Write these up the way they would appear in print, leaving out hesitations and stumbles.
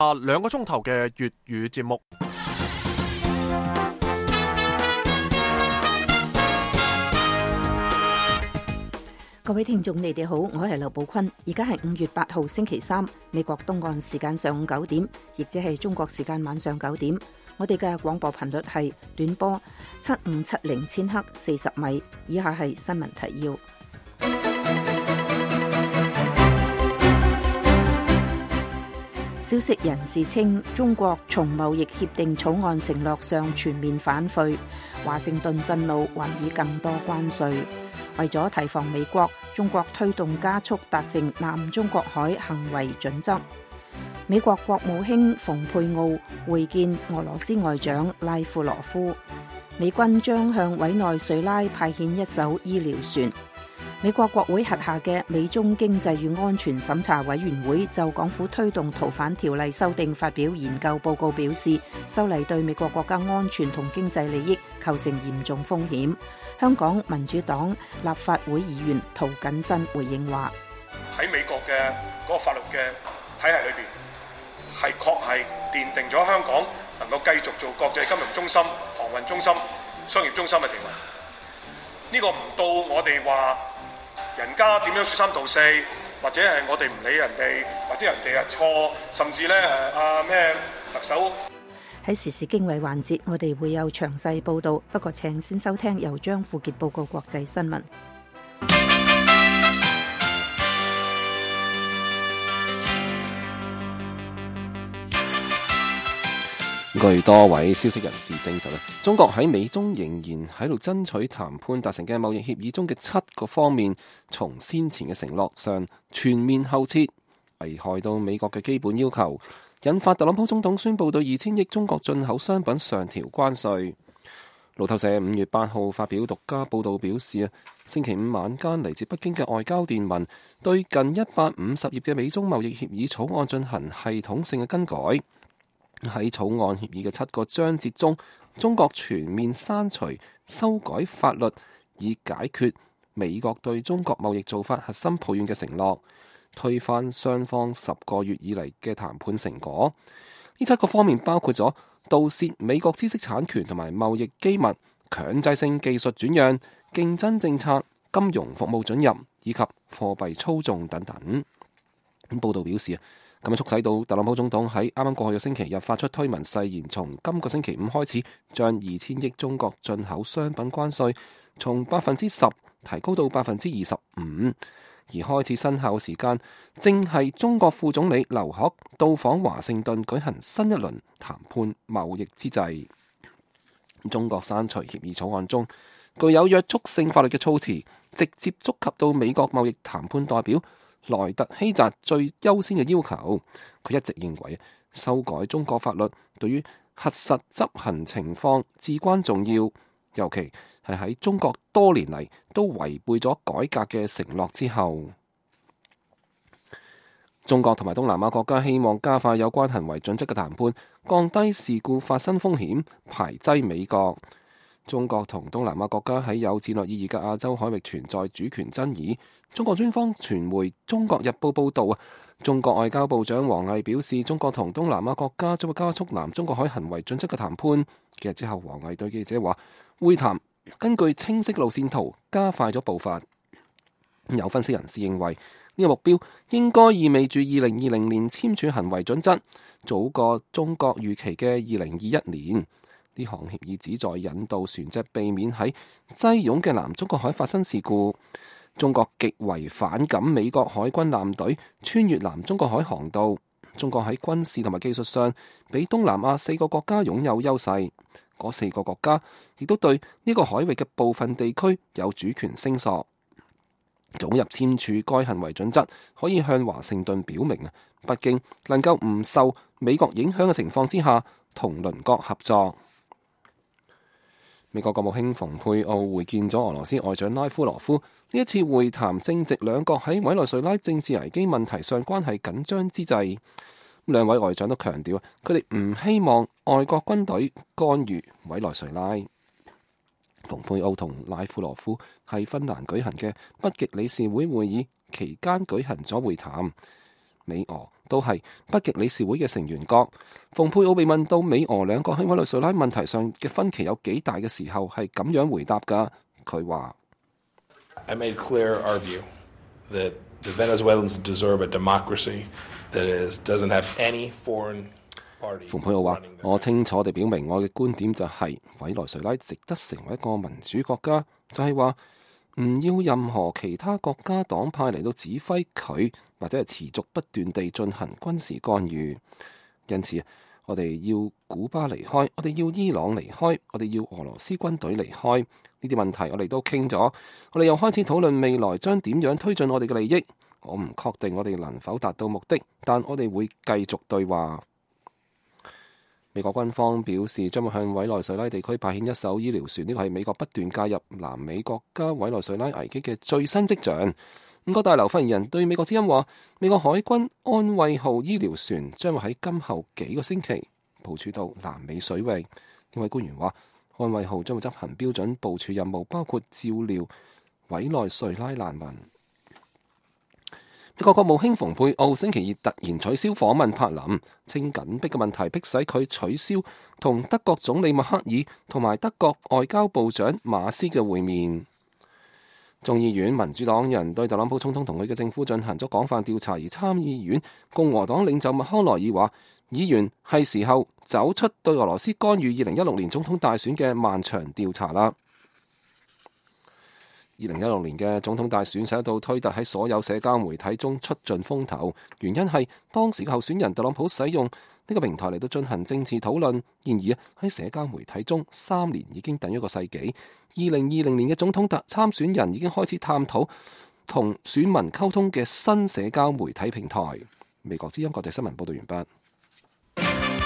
2個鐘頭嘅粵語節目。 各位聽眾，你哋好，我係劉寶坤。而家係5月8號星期三，美國東岸時間上午9點，亦即係中國時間晚上9點。我哋嘅廣播頻率係短波7570千赫40米。以下係新聞提要。消息人士稱，中國從貿易協定草案承諾上全面反悔，華盛頓震怒，還以更多關稅。為咗提防美國，中國推動加速達成南中國海行為準則。美國國務卿蓬佩奧會見俄羅斯外長拉夫羅夫。美軍將向委內瑞拉派遣一艘醫療船。美國國會轄下嘅美中經濟與安全審查委員會就港府推動逃犯條例修訂發表研究報告，表示修例對美國國家安全同經濟利益構成嚴重風險。香港民主黨立法會議員涂謹申回應話： 喺美國嘅嗰個法律嘅體系裏邊，係確係奠定咗香港能夠繼續做國際金融中心、航運中心、商業中心嘅地位。呢個唔到我哋話人家點樣說三道四，或者係我哋唔理人哋，或者人哋係錯，甚至咧咩特首。 喺時事經緯環節，我哋會有詳細報導，不過請先收聽由張富傑報告國際新聞。 據多位消息人士證實，中國喺美中仍然喺度爭取談判達成嘅貿易協議中嘅7個方面，從先前嘅承諾上全面後撤，危害到美國嘅基本要求，引發特朗普總統宣布對2000億中國進口商品上調關稅。路透社5月8號發表獨家報導表示，星期五晚間嚟自北京嘅外交電文對近150頁嘅美中貿易協議草案進行系統性嘅更改。喺草案協議嘅7個章節中，中國全面刪除、修改法律，以解決美國對中國貿易做法核心抱怨嘅承諾，推翻雙方10個月以嚟嘅談判成果。呢7個方面包括咗盜竊美國知識產權同埋貿易機密、強制性技術轉讓、競爭政策、金融服務准入以及貨幣操縱等等。報道表示，咁樣促使到特朗普總統喺啱啱過去嘅星期日發出推文誓言，從今個星期五開始，將2000億中國進口商品關稅從10%提高到25%，而開始生效時間正係中國副總理劉鶴到訪華盛頓舉行新一輪談判貿易之際。中國刪除協議草案中具有約束性法律嘅措辭，直接觸及到美國貿易談判代表萊特希澤最優先嘅要求。佢一直認為修改中國法律對於核實執行情況至關重要，尤其係喺中國多年嚟都違背咗改革嘅承諾之後。中國同埋東南亞國家希望加快有關行為準則嘅談判，降低事故發生風險，排擠美國。中國同東南亞國家喺有戰略意義嘅亞洲海域存在主權爭議。中國專方傳媒《中國日報》報導，中國外交部長王毅表示，中國同東南亞國家將會加速南中國海行為準則嘅談判。幾日之後，王毅對記者話，會談根據清晰路線圖加快咗步伐。有分析人士認為，呢個目標應該意味住2020年簽署行為準則，早過中國預期嘅2021年。呢項協議旨在引導船隻避免喺擠擁嘅南中國海發生事故。中國極為反感美國海軍艦隊穿越南中國海航道。中國喺軍事同埋技術上比東南亞4個國家擁有優勢。嗰4個國家亦都對呢個海域嘅部分地區有主權聲索。早日簽署該行為準則，可以向華盛頓表明北京能夠唔受美國影響嘅情況之下，同鄰國合作。美國國務卿蓬佩奧會見咗俄羅斯外長拉夫羅夫，呢一次會談正值兩國喺委內瑞拉政治危機問題上關係緊張之際。兩位外長都強調，佢哋唔希望外國軍隊干預委內瑞拉。蓬佩奧同拉夫羅夫喺芬蘭舉行嘅北極理事會會議期間舉行咗會談。 美俄都係北極理事會嘅成員國。蓬佩奧被問到美俄兩國喺委內瑞拉問題上嘅分歧有幾大嘅時候，係咁樣回答㗎。佢話 I made clear our view that the Venezuelans deserve a democracy that doesn't have any foreign party。 蓬佩奧話：我清楚地表明我嘅觀點就係委內瑞拉值得成為一個民主國家，就係話唔要任何其他國家黨派嚟到指揮佢，或者係持續不斷地進行軍事干預。因此，我哋要古巴離開，我哋要伊朗離開，我哋要俄羅斯軍隊離開。呢啲問題我哋都傾咗，我哋又開始討論未來將點樣推進我哋嘅利益。我唔確定我哋能否達到目的，但我哋會繼續對話。美國軍方表示將會向委內瑞拉地區派遣一艘醫療船，呢個係美國不斷介入南美國家委內瑞拉危機嘅最新跡象。五角大樓發言人對美國之音話，美國海軍安慰號醫療船將會喺今後幾個星期部署到南美水域。呢位官員話，安慰號將會執行標準部署任務，包括照料委內瑞拉難民。美國國務卿蓬佩奧星期二突然取消訪問柏林，稱緊迫嘅問題迫使佢取消同德國總理默克爾同埋德國外交部長馬斯嘅會面。眾議院民主黨人對特朗普總統同佢嘅政府進行咗廣泛調查，而參議院共和黨領袖麥康奈爾話，議員係時候走出對俄羅斯干預2016年總統大選嘅漫長調查啦。2016年嘅總統大選使到推特喺所有社交媒體中出盡風頭，原因係當時嘅候選人特朗普使用呢個平台嚟到進行政治討論。然而喺社交媒體中3年已經等於一個世紀。2020年嘅總統參選人已經開始探討同選民溝通嘅新社交媒體平台。美國之音國際新聞報道完畢。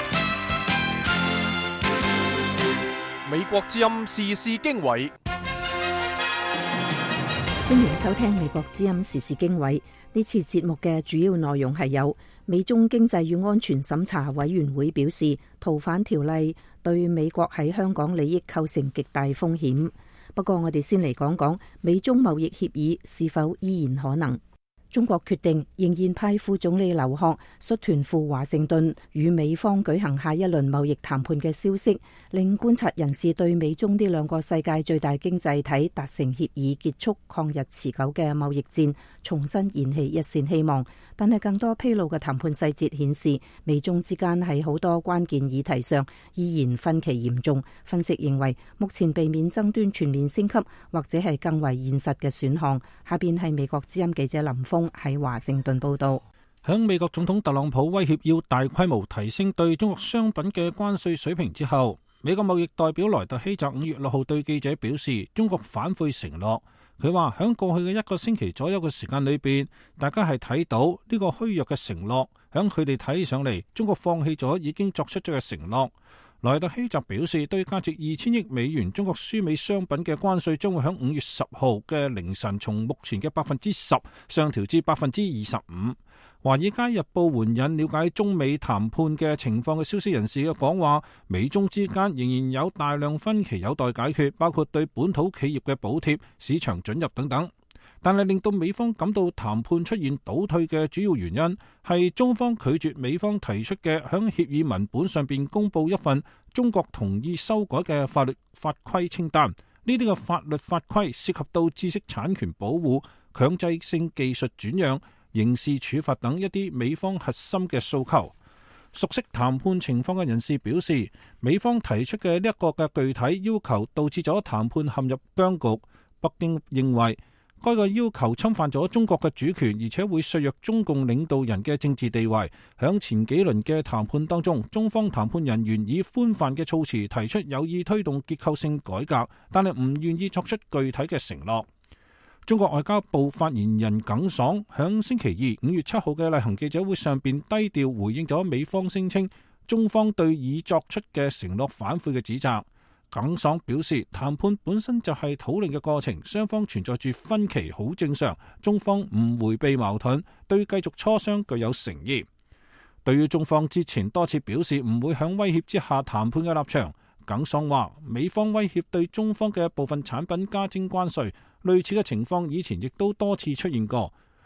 美國之音時事經緯。 歡迎收聽美國之音時事經緯。呢次節目嘅主要內容係有：美中經濟與安全審查委員會表示，逃犯條例對美國喺香港利益構成極大風險。不過我哋先嚟講講美中貿易協議是否依然可能。中國決定仍然派副總理劉鶴率團赴華盛頓與美方舉行下一輪貿易談判嘅消息，令觀察人士對美中呢兩個世界最大經濟體達成協議結束抗日持久嘅貿易戰重新燃起一線希望。但係更多披露嘅談判細節顯示，美中之間喺好多關鍵議題上依然分歧嚴重。分析認為，目前避免爭端全面升級或者係更為現實嘅選項。下邊係美國之音記者林峰喺華盛頓報道。 響美國總統特朗普威脅要大規模提升對中國商品嘅關稅水平之後，美國貿易代表萊特希澤5月6號對記者表示，中國反悔承諾。佢話響過去嘅1個星期左右嘅時間裏邊，大家係睇到呢個虛弱嘅承諾，響佢哋睇上嚟，中國放棄咗已經作出咗嘅承諾。萊特希澤表示，對價值2000億美元中國輸美商品嘅關稅將會響5月10號嘅凌晨從目前嘅10%上調至25%。華爾街日報援引了解中美談判嘅情況嘅消息人士嘅講話，美中之間仍然有大量分歧有待解決，包括對本土企業嘅補貼、市場准入等等。但係令到美方感到談判出現倒退嘅主要原因係中方拒絕美方提出嘅響協議文本上邊公布一份中國同意修改嘅法律法規清單。呢啲嘅法律法規涉及到知識產權保護、強制性技術轉讓、刑事處罰等一啲美方核心嘅訴求。熟悉談判情況嘅人士表示，美方提出嘅呢一個嘅具體要求導致咗談判陷入僵局。北京認為該個要求侵犯咗中國嘅主權，而且會削弱中共領導人嘅政治地位。響前幾輪嘅談判當中，中方談判人員以寬泛嘅措辭提出有意推動結構性改革，但係唔願意作出具體嘅承諾。中國外交部發言人耿爽響星期二5月7號嘅例行記者會上邊低調回應咗美方聲稱中方對已作出嘅承諾反悔嘅指責。耿爽表示，談判本身就係討論嘅過程，雙方存在住分歧好正常，中方唔迴避矛盾，對繼續磋商具有誠意。對於中方之前多次表示唔會響威脅之下談判嘅立場，耿爽話美方威脅對中方嘅部分產品加徵關稅，類似嘅情況以前亦都多次出現過。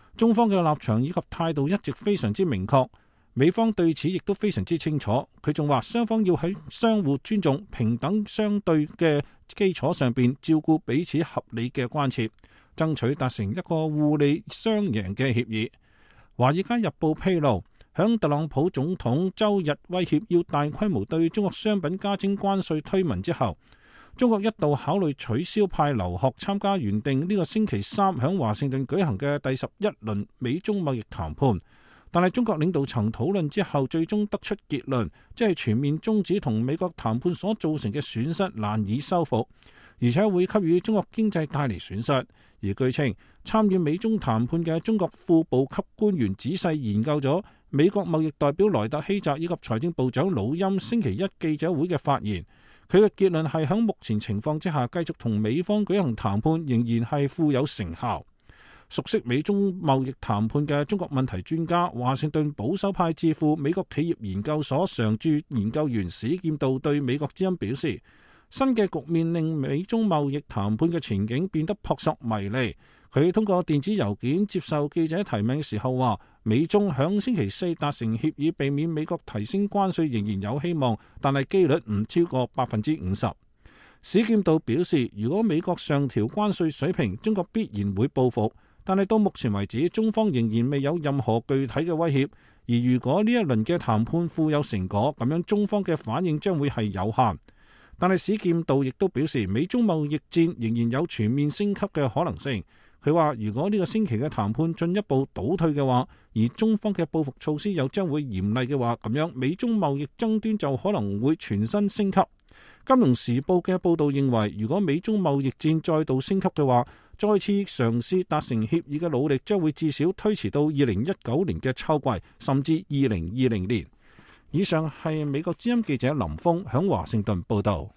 中方嘅立場以及態度一直非常之明確，美方對此亦都非常之清楚。佢仲話雙方要喺相互尊重、平等相對嘅基礎上邊照顧彼此合理嘅關切，爭取達成一個互利雙贏嘅協議。華爾街日報披露，響特朗普總統周日威脅要大規模對中國商品加徵關稅推文之後，中國一度考慮取消派劉鶴參加原定呢個星期三響華盛頓舉行嘅第11輪美中貿易談判，但係中國領導層討論之後，最終得出結論，即係全面終止同美國談判所造成嘅損失難以修復，而且會給予中國經濟帶嚟損失。而據稱，參與美中談判嘅中國副部級官員仔細研究咗美國貿易代表萊特希澤以及財政部長魯欽星期一記者會嘅發言。佢嘅結論係喺目前情況之下，繼續同美方舉行談判仍然係富有成效。熟悉美中貿易談判嘅中國問題專家、華盛頓保守派智庫美國企業研究所常駐研究員史劍道對美國之音表示，新嘅局面令美中貿易談判嘅前景變得撲朔迷離。佢通過電子郵件接受記者提問嘅時候話，美中響星期四達成協議，避免美國提升關稅仍然有希望，但係機率唔超過50%。史劍道表示，如果美國上調關稅水平，中國必然會報復，但係到目前為止，中方仍然未有任何具體嘅威脅。而如果呢一輪嘅談判富有成果，咁樣中方嘅反應將會係有限。但係史劍道亦都表示，美中貿易戰仍然有全面升級嘅可能性。佢話，如果呢個星期嘅談判進一步倒退嘅話，而中方嘅報復措施又將會嚴厲嘅話，咁樣美中貿易爭端就可能會全身升級。金融時報嘅報道認為，如果美中貿易戰再度升級嘅話，再次嘗試達成協議嘅努力將會至少推遲到2019年嘅秋季，甚至2020年。以上係美國之音記者林峰響華盛頓報道。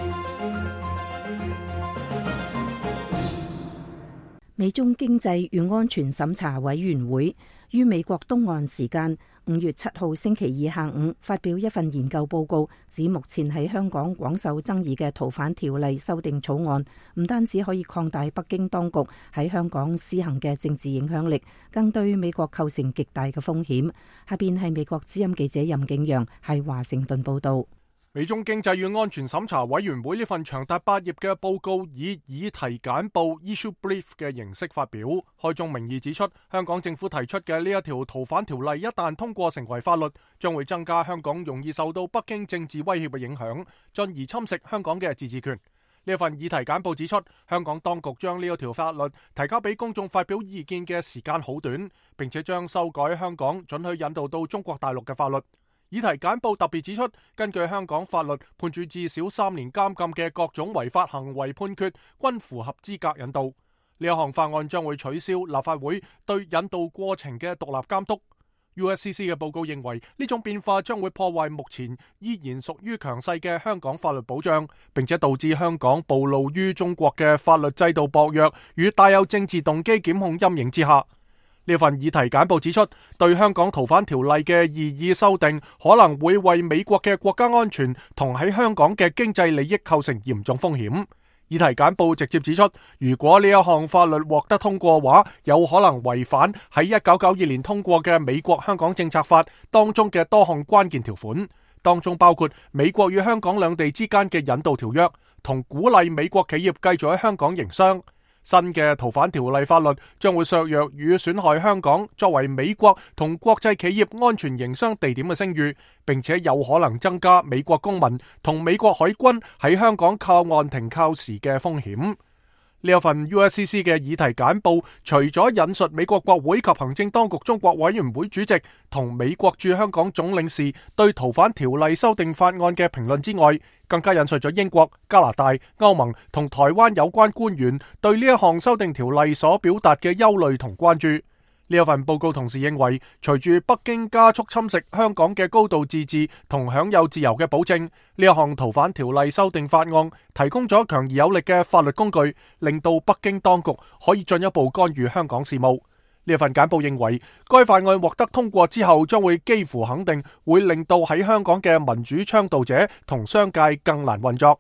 美中經濟與安全審查委員會於美國東岸時間5月7號星期二下午發表一份研究報告，指目前喺香港廣受爭議嘅逃犯條例修訂草案，唔單止可以擴大北京當局喺香港施行嘅政治影響力，更對美國構成極大嘅風險。下邊係美國之音記者任景陽喺華盛頓報道。 美中經濟與安全審查委員會呢份長達8頁嘅報告以議題簡報 issue brief 嘅形式發表，開宗明義指出，香港政府提出嘅呢一條逃犯條例一旦通過成為法律，將會增加香港容易受到北京政治威脅嘅影響，進而侵蝕香港嘅自治權。呢份議題簡報指出，香港當局將呢一條法律提交俾公眾發表意見嘅時間好短，並且將修改香港准許引渡到中國大陸嘅法律。議題簡報特別指出，根據香港法律，判處至少3年監禁嘅各種違法行為判決均符合資格引渡。呢一項法案將會取消立法會對引渡過程嘅獨立監督。USCC 嘅報告認為，呢種變化將會破壞目前依然屬於強勢嘅香港法律保障，並且導致香港暴露於中國嘅法律制度薄弱與帶有政治動機檢控陰影之下。呢份議題簡報指出，對香港逃犯條例嘅異議修訂可能會為美國嘅國家安全同喺香港嘅經濟利益構成嚴重風險。議題簡報直接指出，如果呢一項法律獲得通過嘅話，有可能違反喺1992年通過嘅美國香港政策法當中嘅多項關鍵條款，當中包括美國與香港兩地之間嘅引渡條約，同鼓勵美國企業繼續喺香港營商。新嘅逃犯條例法律將會削弱與損害香港作為美國同國際企業安全營商地點嘅聲譽，並且有可能增加美國公民同美國海軍喺香港靠岸停靠時嘅風險。呢一份 USCC 嘅議題簡報，除咗引述美國國會及行政當局中國委員會主席同美國駐香港總領事對逃犯條例修訂法案嘅評論之外，更加引述咗英國、加拿大、歐盟同台灣有關官員對呢一項修訂條例所表達嘅憂慮同關注。呢一份報告同時認為，隨住北京加速侵蝕香港嘅高度自治同享有自由嘅保證，呢一項逃犯條例修訂法案提供咗強而有力嘅法律工具，令到北京當局可以進一步干預香港事務。呢份簡報認為，該法案獲得通過之後，將會幾乎肯定會令到喺香港嘅民主倡導者同商界更難運作。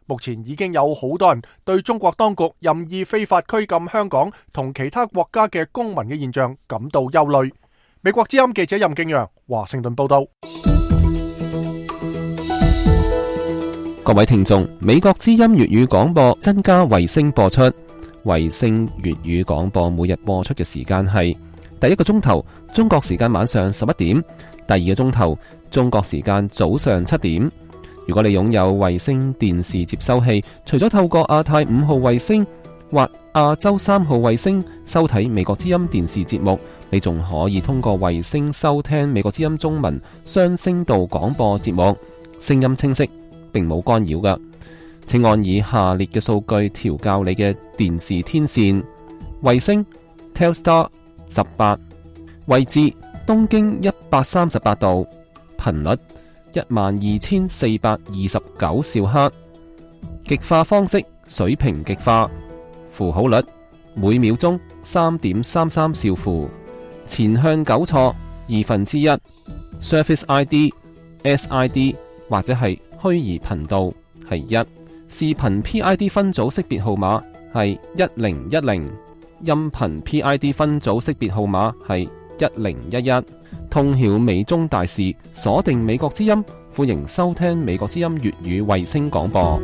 目前已經有好多人對中國當局任意非法拘禁香港同其他國家嘅公民嘅現象感到憂慮。美國之音記者任敬陽華盛頓報道。 各位聽眾，美國之音粵語廣播增加衛星播出。衛星粵語廣播每日播出嘅時間係第一個鐘頭中國時間晚上11點，第二個鐘頭中國時間早上7點。如果你擁有衛星電視接收器，除咗透過亞太5號衛星或亞洲3號衛星收睇美國之音電視節目，你仲可以通過衛星收聽美國之音中文雙聲道廣播節目，聲音清晰，並冇干擾㗎。請按以下列嘅數據調校你嘅電視天線：衛星 Telstar 18，位置東經138度，頻率12429兆赫，極化方式水平極化，符號率每秒鐘3.33兆符，前向糾錯1/2， Surface ID、SID 或者係虛擬頻道係1，視頻 PID 分組識別號碼係1010，音頻 PID 分組識別號碼係1011。通曉美中大事，鎖定美國之音，歡迎收聽美國之音粵語衛星廣播。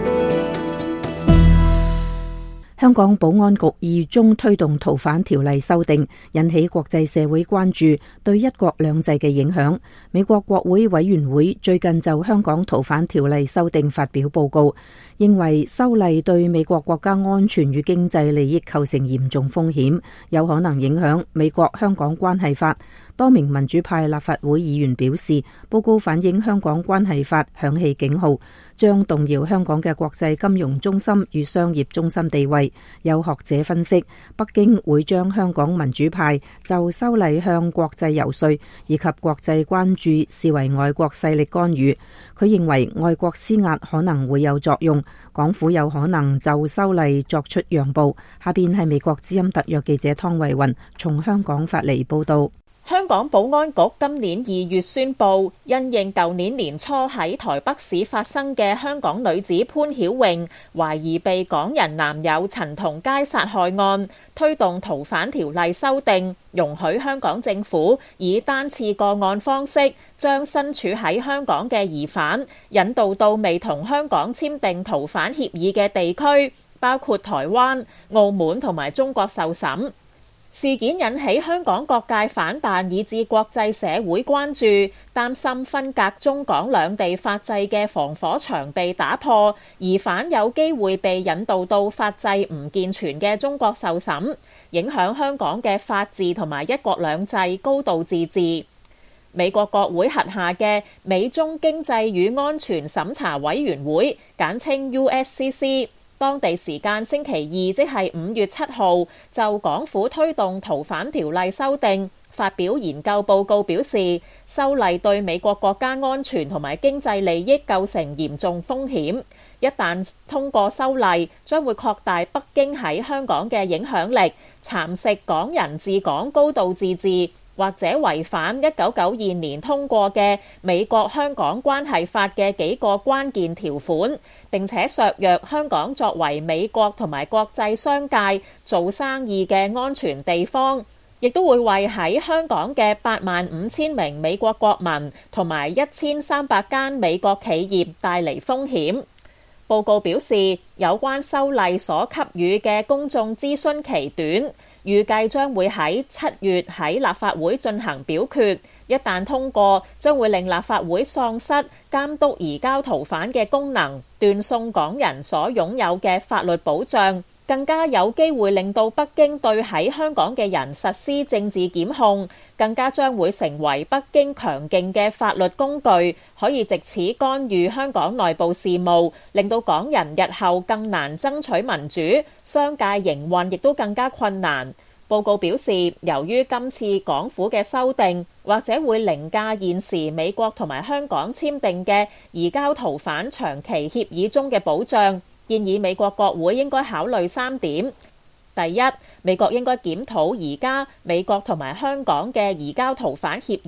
香港保安局2月中推動逃犯條例修訂，引起國際社會關注對一國兩制嘅影響。美國國會委員會最近就香港逃犯條例修訂發表報告，認為修例對美國國家安全與經濟利益構成嚴重風險，有可能影響美國香港關係法。多名民主派立法會議員表示，報告反映香港關係法響起警號，將動搖香港嘅國際金融中心與商業中心地位。有學者分析，北京會將香港民主派就修例向國際游說以及國際關注視為外國勢力干預。佢認為外國施壓可能會有作用，港府有可能就修例作出讓步。下邊係美國之音特約記者湯慧雲從香港發嚟報道。 香港保安局今年2月宣布，因應舊年年初喺台北市發生嘅香港女子潘曉穎懷疑被港人男友陳同佳殺害案，推動逃犯條例修訂，容許香港政府以單次個案方式將身處喺香港嘅疑犯引渡到未同香港簽訂逃犯協議嘅地區，包括台灣、澳門同埋中國受審。事件引起香港各界反彈，以至國際社會關注，擔心分隔中港兩地法制嘅防火牆被打破，疑犯有機會被引渡到法制唔健全嘅中國受審，影響香港嘅法治同埋一國兩制高度自治。美國國會轄下嘅美中經濟與安全審查委員會，簡稱 USCC，當地時間星期二，即係5月7號，就港府推動逃犯條例修訂發表研究報告，表示修例對美國國家安全同埋經濟利益構成嚴重風險。一旦通過修例，將會擴大北京喺香港嘅影響力，蠶食港人治港高度自治，或者違反1992年通過嘅美國香港關係法嘅幾個關鍵條款，並且削弱香港作為美國同埋國際商界做生意嘅安全地方，亦都會為喺香港嘅85000名美國國民同埋1300間美國企業帶嚟風險。報告表示，有關修例所給予嘅公眾諮詢期短，預計將會喺7月喺立法會進行表決。一旦通過，將會令立法會喪失監督移交逃犯嘅功能，斷送港人所擁有嘅法律保障，更加有機會令到北京對喺香港嘅人實施政治檢控，更加將會成為北京強勁嘅法律工具，可以藉此干預香港內部事務，令到港人日後更難爭取民主，商界營運亦都更加困難。報告表示，由於今次港府嘅修訂，或者會凌駕現時美國同埋香港簽訂嘅移交逃犯長期協議中嘅保障，建議美國國會應該考慮3點。第一，美國應該檢討而家美國同埋香港嘅移交逃犯協議，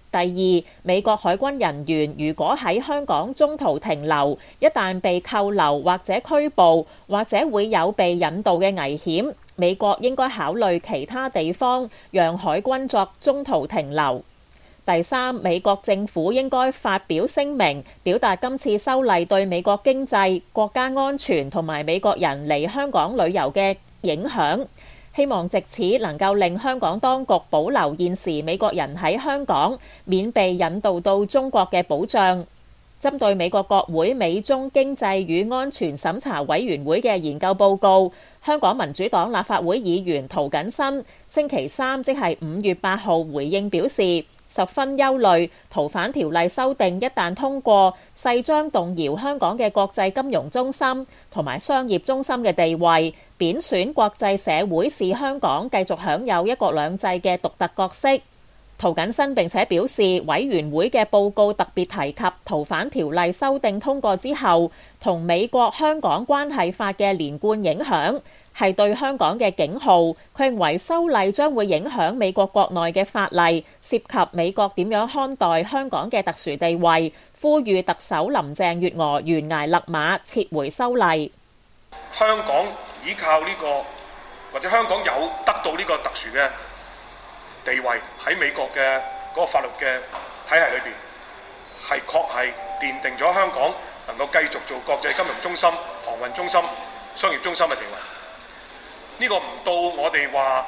第二，美國海軍人員如果喺香港中途停留，一旦被扣留或者拘捕，或者會有被引渡嘅危險，美國應該考慮其他地方讓海軍作中途停留。第三，美國政府應該發表聲明，表達今次修例對美國經濟、國家安全同埋美國人嚟香港旅遊嘅影響，希望藉此能夠令香港當局保留現時美國人喺香港免被引渡到中國嘅保障。針對美國國會美中經濟與安全審查委員會嘅研究報告，香港民主黨立法會議員涂謹申星期三即係5月8號回應表示，十分憂慮逃犯條例修訂一旦通過，勢將動搖香港嘅國際金融中心同埋商業中心嘅地位，貶損國際社會視香港繼續享有一國兩制嘅獨特角色。涂謹申並且表示，委員會嘅報告特別提及逃犯條例修訂通過之後同美國香港關係法嘅連貫影響係對香港嘅警號。佢認為修例將會影響美國國內嘅法例，涉及美國點樣看待香港嘅特殊地位，呼籲特首林鄭月娥懸崖勒馬，撤回修例。 香港依靠呢個或者香港有得到呢個特殊嘅地位喺美國嘅嗰個法律嘅體系裏邊，係確係奠定咗香港能夠繼續做國際金融中心、航運中心、商業中心嘅地位。呢個唔到我哋話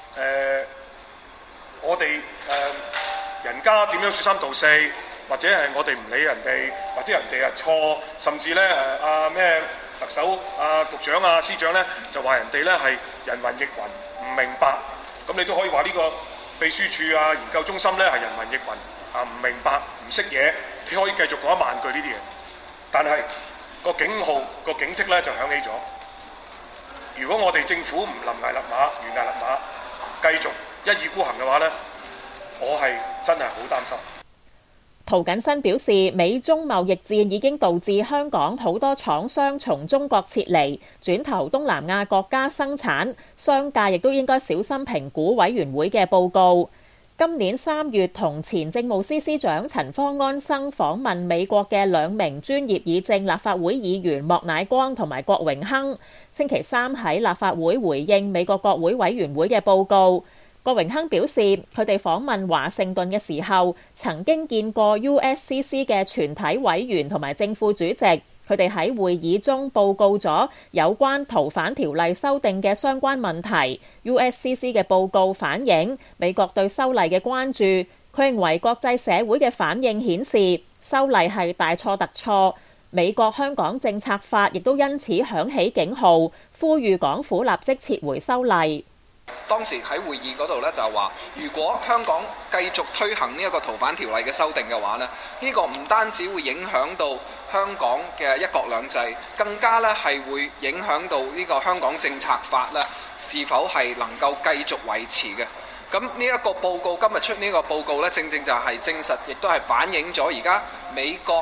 人家點樣説三道四，或者係我哋唔理人哋，或者人哋係錯，甚至咧咩特首局長司長咧就話人哋咧係人云亦云，唔明白。咁你都可以話呢個秘書處研究中心咧係人云亦云，唔明白唔識嘢，你可以繼續講1萬句呢啲嘢，但係個警號個警惕咧就響起咗。如果我哋政府唔臨崖勒馬、懸崖勒馬，繼續一意孤行嘅話呢，我係真係好擔心。 涂謹申表示，美中貿易戰已經導致香港好多廠商從中國撤離，轉投東南亞國家生產，商界亦都應該小心評估委員會嘅報告。今年3月同前政務司司長陳方安生訪問美國嘅2名專業議政立法會議員莫乃光同埋郭榮鏗，星期三喺立法會回應美國國會委員會嘅報告。郭榮鏗表示，佢哋訪問華盛頓嘅時候，曾經見過 USCC 嘅全體委員同埋正副主席。佢哋喺會議中報告咗有關逃犯條例修訂嘅相關問題。USCC 嘅報告反映美國對修例嘅關注。佢認為國際社會嘅反應顯示修例係大錯特錯。美國香港政策法亦都因此響起警號，呼籲港府立即撤回修例。 當時喺會議嗰度咧就話，如果香港繼續推行呢一個逃犯條例嘅修訂嘅話咧，呢個唔單止會影響到香港嘅一國兩制，更加咧係會影響到呢個香港政策法咧是否係能夠繼續維持嘅。咁呢一個報告今日出呢個報告咧，正正就係證實，亦都係反映咗而家美國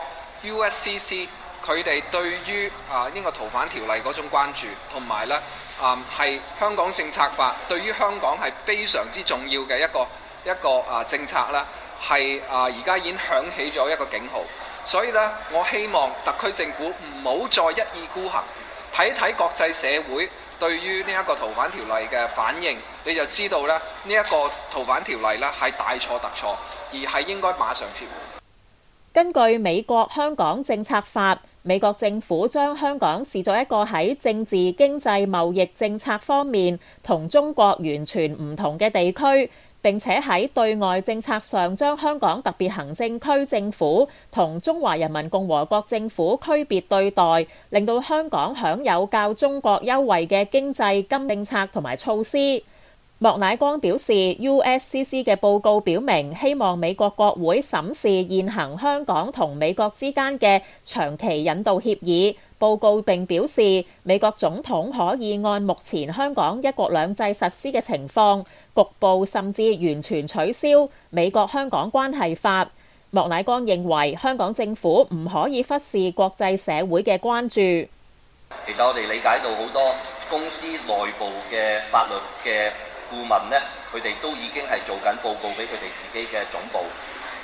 USCC 佢哋對於呢個逃犯條例嗰種關注，同埋咧係香港政策法對於香港係非常之重要嘅一個政策啦，係而家已經響起咗一個警號。所以咧，我希望特區政府唔好再一意孤行，睇睇國際社會對於呢一個逃犯條例嘅反應，你就知道咧呢一個逃犯條例咧係大錯特錯，而係應該馬上撤回。 根據美國香港政策法，美國政府將香港視作一個喺政治、經濟、貿易政策方面同中國完全唔同嘅地區，並且喺對外政策上將香港特別行政區政府同中華人民共和國政府區別對待，令到香港享有較中國優惠嘅經濟金政策同埋措施。莫乃光表示 ，USCC 嘅報告表明，希望美國國會審視現行香港同美國之間嘅長期引渡協議。報告並表示，美國總統可以按目前香港一國兩制實施嘅情況，局部甚至完全取消美國香港關係法。莫乃光認為，香港政府唔可以忽視國際社會嘅關注。 其實我哋理解到好多公司內部嘅法律嘅顧問呢，佢哋都已經係做緊報告俾佢哋自己嘅總部。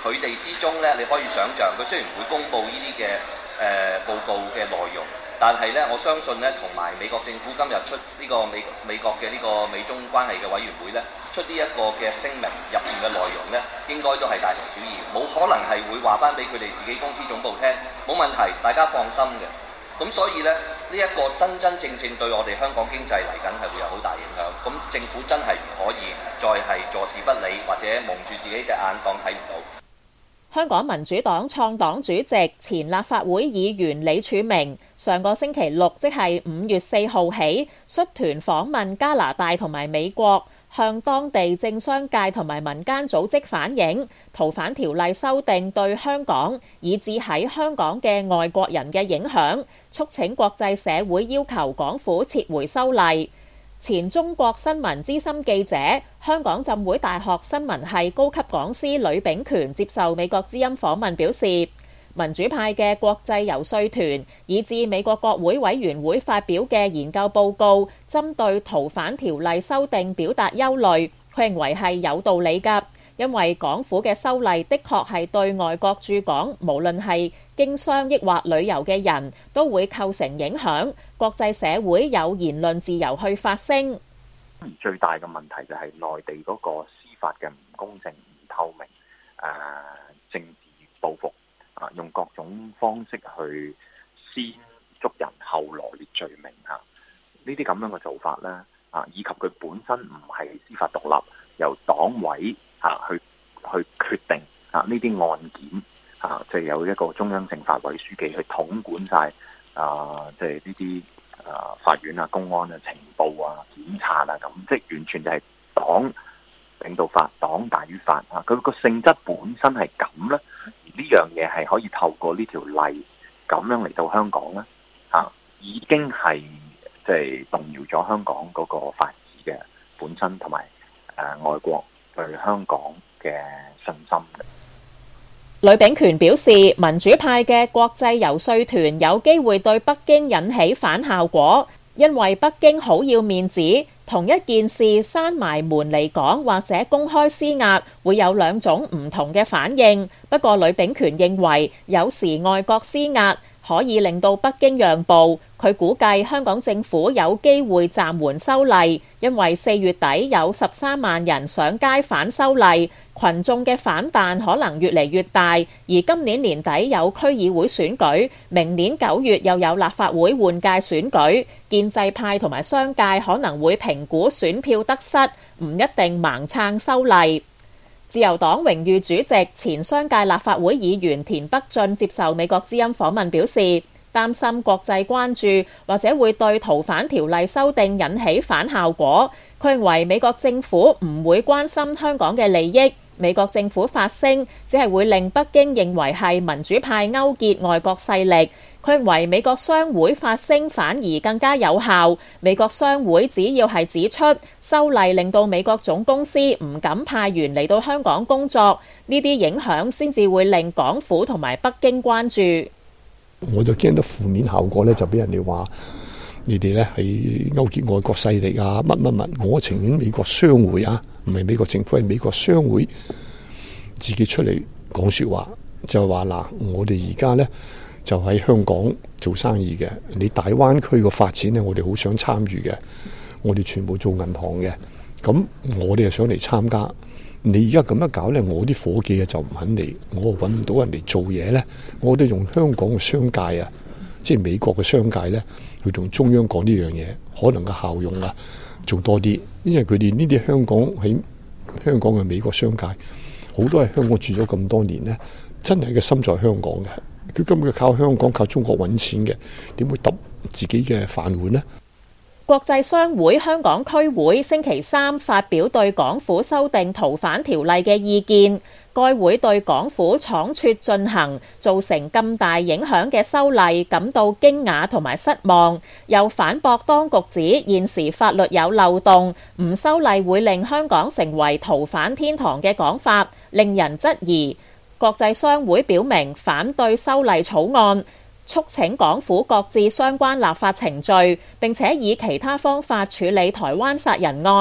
佢哋之中咧，你可以想像，佢雖然唔會公佈呢啲嘅報告嘅內容，但係咧，我相信咧，同埋美國政府今日出呢個美國嘅呢個美中關係嘅委員會咧，出呢一個嘅聲明入邊嘅內容咧，應該都係大同小異，冇可能係會話翻俾佢哋自己公司總部聽，冇問題，大家放心嘅。咁所以咧，呢一個真正對我哋香港經濟嚟緊係會有好大影響。咁政府真係唔可以再係坐視不理，或者蒙住自己隻眼當睇唔到。 香港民主黨創黨主席、前立法會議員李柱銘上個星期六，即係5月4號起，率團訪問加拿大同埋美國，向當地政商界同埋民間組織反映逃犯條例修訂對香港以至喺香港嘅外國人嘅影響，促請國際社會要求港府撤回修例。前中國新聞資深記者、香港浸會大學新聞系高級講師呂秉權接受美國之音訪問表示，民主派嘅國際遊說團以至美國國會委員會發表嘅研究報告，針對逃犯條例修訂表達憂慮，佢認為係有道理㗎，因為港府嘅修例的確係對外國駐港，無論係經商抑或旅遊嘅人都會構成影響，國際社會有言論自由去發聲。 最大嘅問題就係內地嗰個司法嘅唔公正、唔透明，政治報復，用各種方式去先捉人後羅列罪名呢啲咁樣嘅做法呢，以及佢本身唔係司法獨立，由黨委去決定呢啲案件。就有一個中央政法委書記去統管晒，即係呢啲法院啊、公安啊、情報啊、檢察啊咁，即係完全就係黨領導法，黨大於法啊！佢個性質本身係咁咧，而呢樣嘢係可以透過呢條例咁樣嚟到香港咧，已經係即係動搖咗香港嗰個法治嘅本身，同埋外國對香港嘅信心嘅。 呂秉權表示，民主派嘅國際遊說團有機會對北京引起反效果，因為北京好要面子，同一件事閂埋門嚟講或者公開施壓，會有兩種唔同嘅反應。不過呂秉權認為，有時外國施壓可以令到北京讓步。佢估計香港政府有機會暫緩修例，因為4月底有13萬人上街反修例，群眾嘅反彈可能越嚟越大。而今年年底有區議會選舉，明年9月又有立法會換屆選舉，建制派同埋商界可能會評估選票得失，唔一定盲撐修例。自由黨榮譽主席、前商界立法會議員田北俊接受美國之音訪問表示，擔心國際關注或者會對逃犯條例修訂引起反效果。佢認為美國政府唔會關心香港嘅利益，美國政府發聲只係會令北京認為係民主派勾結外國勢力。佢認為美國商會發聲反而更加有效。美國商會只要係指出修例令到美國總公司唔敢派員嚟到香港工作，呢啲影響先至會令港府同埋北京關注。 我就驚得負面效果咧，就俾人哋話你哋咧係勾結外國勢力啊，乜。我情願美國商會啊，唔係美國政府，係美國商會自己出嚟講說話，就話嗱，我哋而家咧就喺香港做生意嘅，你大灣區個發展咧，我哋好想參與嘅，我哋全部做銀行嘅，咁我哋又想嚟參加。你而家咁樣搞咧，我啲伙計啊就唔肯嚟，我揾唔到人嚟做嘢咧，我都用香港嘅商界啊，即係美國嘅商界咧，去同中央講呢樣嘢，可能嘅效用啊做多啲，因為佢哋呢啲喺香港嘅美國商界，好多係香港住咗咁多年咧，真係個心在香港嘅，佢根本靠香港靠中國揾錢嘅，點會揼自己嘅飯碗呢？ 國際商會香港區會星期3發表對港府修訂逃犯條例嘅意見，該會對港府倉促進行造成咁大影響嘅修例感到驚訝同埋失望，又反駁當局指現時法律有漏洞，唔修例會令香港成為逃犯天堂嘅講法，令人質疑。國際商會表明反對修例草案，促請港府擱置相關立法程序，並且以其他方法處理台灣殺人案。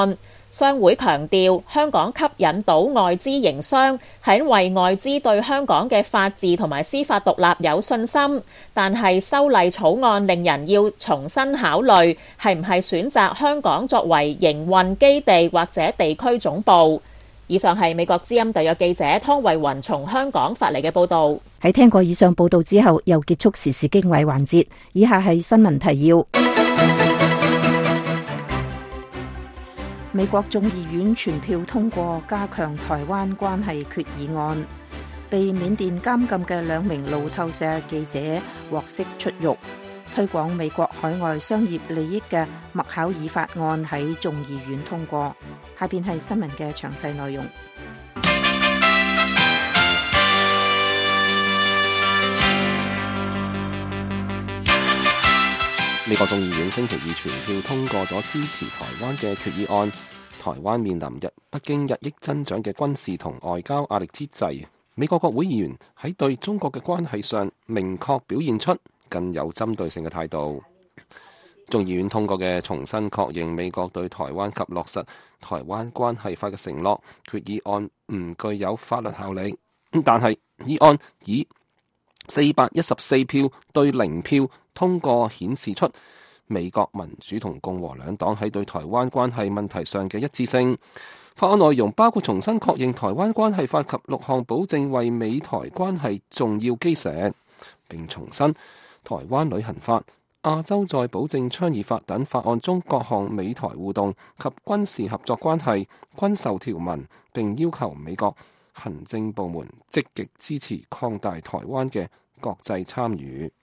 商會強調，香港吸引到外資營商，係因為外資對香港嘅法治同埋司法獨立有信心。但係修例草案令人要重新考慮，係唔係選擇香港作為營運基地或者地區總部。以上係美國之音特約記者湯慧雲從香港發嚟嘅報導。 喺聽過以上報導之後，又結束時事經緯環節。以下係新聞提要。美國眾議院全票通過加強台灣關係決議案，被緬甸監禁嘅2名路透社記者獲釋出獄。推廣美國海外商業利益嘅麥考爾法案喺眾議院通過。下邊係新聞嘅詳細內容。 美國眾議院星期二全票通過咗支持台灣嘅決議案。台灣面臨北京日益增長嘅軍事同外交壓力之際，美國國會議員喺對中國嘅關係上明確表現出更有針對性嘅態度。眾議院通過嘅重新確認美國對台灣及落實台灣關係法嘅承諾決議案唔具有法律效力，但係議案以414票對0票通過，顯示出美國民主同共和兩黨喺對台灣關係問題上嘅一致性。法案內容包括重新確認台灣關係法及6項保證為美台關係重要基石，並重申台灣旅行法、亞洲再保證倡議法等法案中各項美台互動及軍事合作關係均受條文，並要求美國行政部門積極支持擴大台灣嘅國際參與。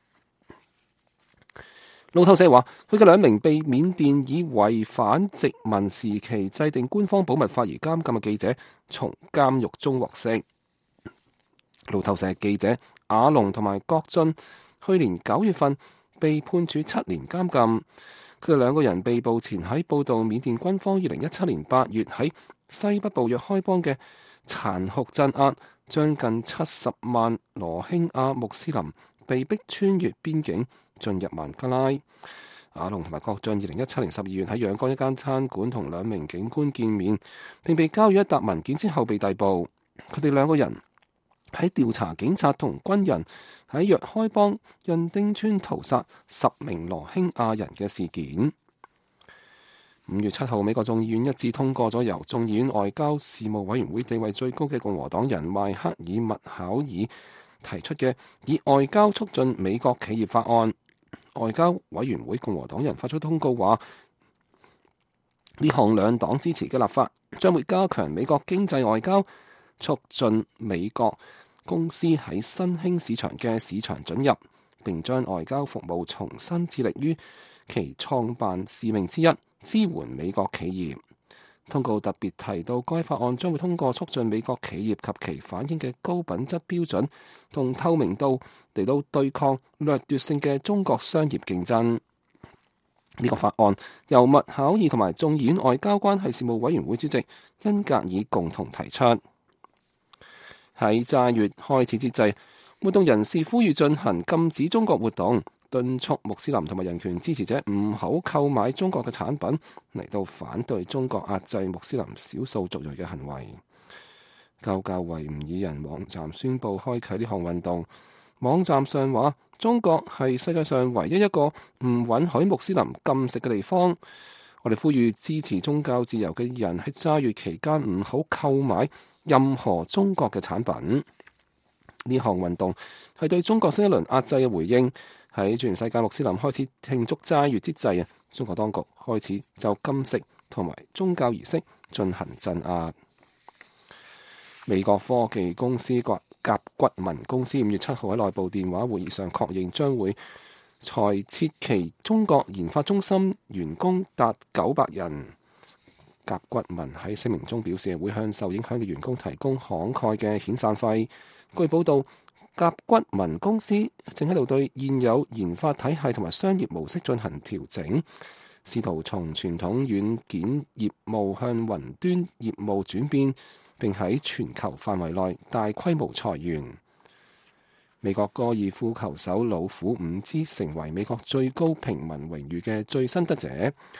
路透社話，佢嘅2名被緬甸以違反殖民時期制定官方保密法而監禁嘅記者從監獄中獲釋。路透社記者阿龍同埋郭俊去年9月份被判處7年監禁。佢哋2個人被捕前喺報導緬甸軍方2017年8月喺西北部若開邦嘅殘酷鎮壓，將近70萬羅興亞穆斯林被迫穿越邊境進入孟加拉。阿龍同埋郭俊2017年12月喺仰光一間餐館同2名警官見面，並被交予一沓文件之後被逮捕。佢哋2個人喺調查警察同軍人喺若開邦潤丁村屠殺10名羅興亞人嘅事件。5月7號，美國眾議院一致通過咗由眾議院外交事務委員會地位最高嘅共和黨人邁克爾·麥考爾提出嘅以外交促進美國企業法案。外交委員會共和黨人發出通告話，呢項2黨支持嘅立法將會加強美國經濟外交，促進美國公司喺新興市場嘅市場准入，並將外交服務重新致力於其創辦使命之一，支援美國企業。通告特別提到，該法案將會通過促進美國企業及其反映嘅高品質標準同透明度嚟到對抗掠奪性嘅中國商業競爭。呢個法案由麥考爾同埋眾議院外交關係事務委員會主席恩格爾共同提出。喺齋月開始之際，活動人士呼籲進行禁止中國活動，敦促穆斯林同埋人權支持者唔好購買中國嘅產品，嚟到反對中國壓制穆斯林少數族裔嘅行為。救教維吾爾人網站宣布開啟呢項運動。網站上話，中國係世界上唯一一個唔允許穆斯林禁食嘅地方。我哋呼籲支持宗教自由嘅人喺齋月期間唔好購買任何中國嘅產品。呢項運動係對中國新一輪壓制嘅回應。喺全世界穆斯林開始慶祝齋月之際，中國當局開始就禁食同埋宗教儀式進行鎮壓。美國科技公司甲骨文公司5月7號喺內部電話會議上確認，將會裁撤其中國研發中心員工達900人。甲骨文喺聲明中表示，會向受影響嘅員工提供慷慨嘅遣散費。據報道，甲骨文公司正喺度對現有研發體系同埋商業模式進行調整，試圖從傳統軟件業務向雲端業務轉變，並喺全球範圍內大規模裁員。美國高爾夫球手老虎伍茲成為美國最高平民榮譽嘅最新得者。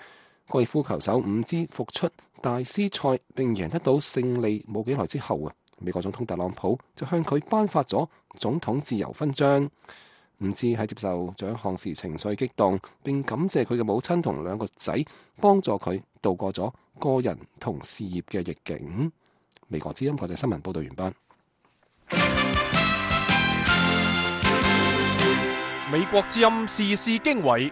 高爾夫球手伍茲復出大師賽並贏得到勝利冇幾耐之後美國總統特朗普就向佢頒發咗總統自由勳章。伍茲喺接受獎項時情緒激動，並感謝佢嘅母親同2個仔幫助佢度過咗個人同事業嘅逆境。美國之音國際新聞報道完畢。 美國之音時事經緯，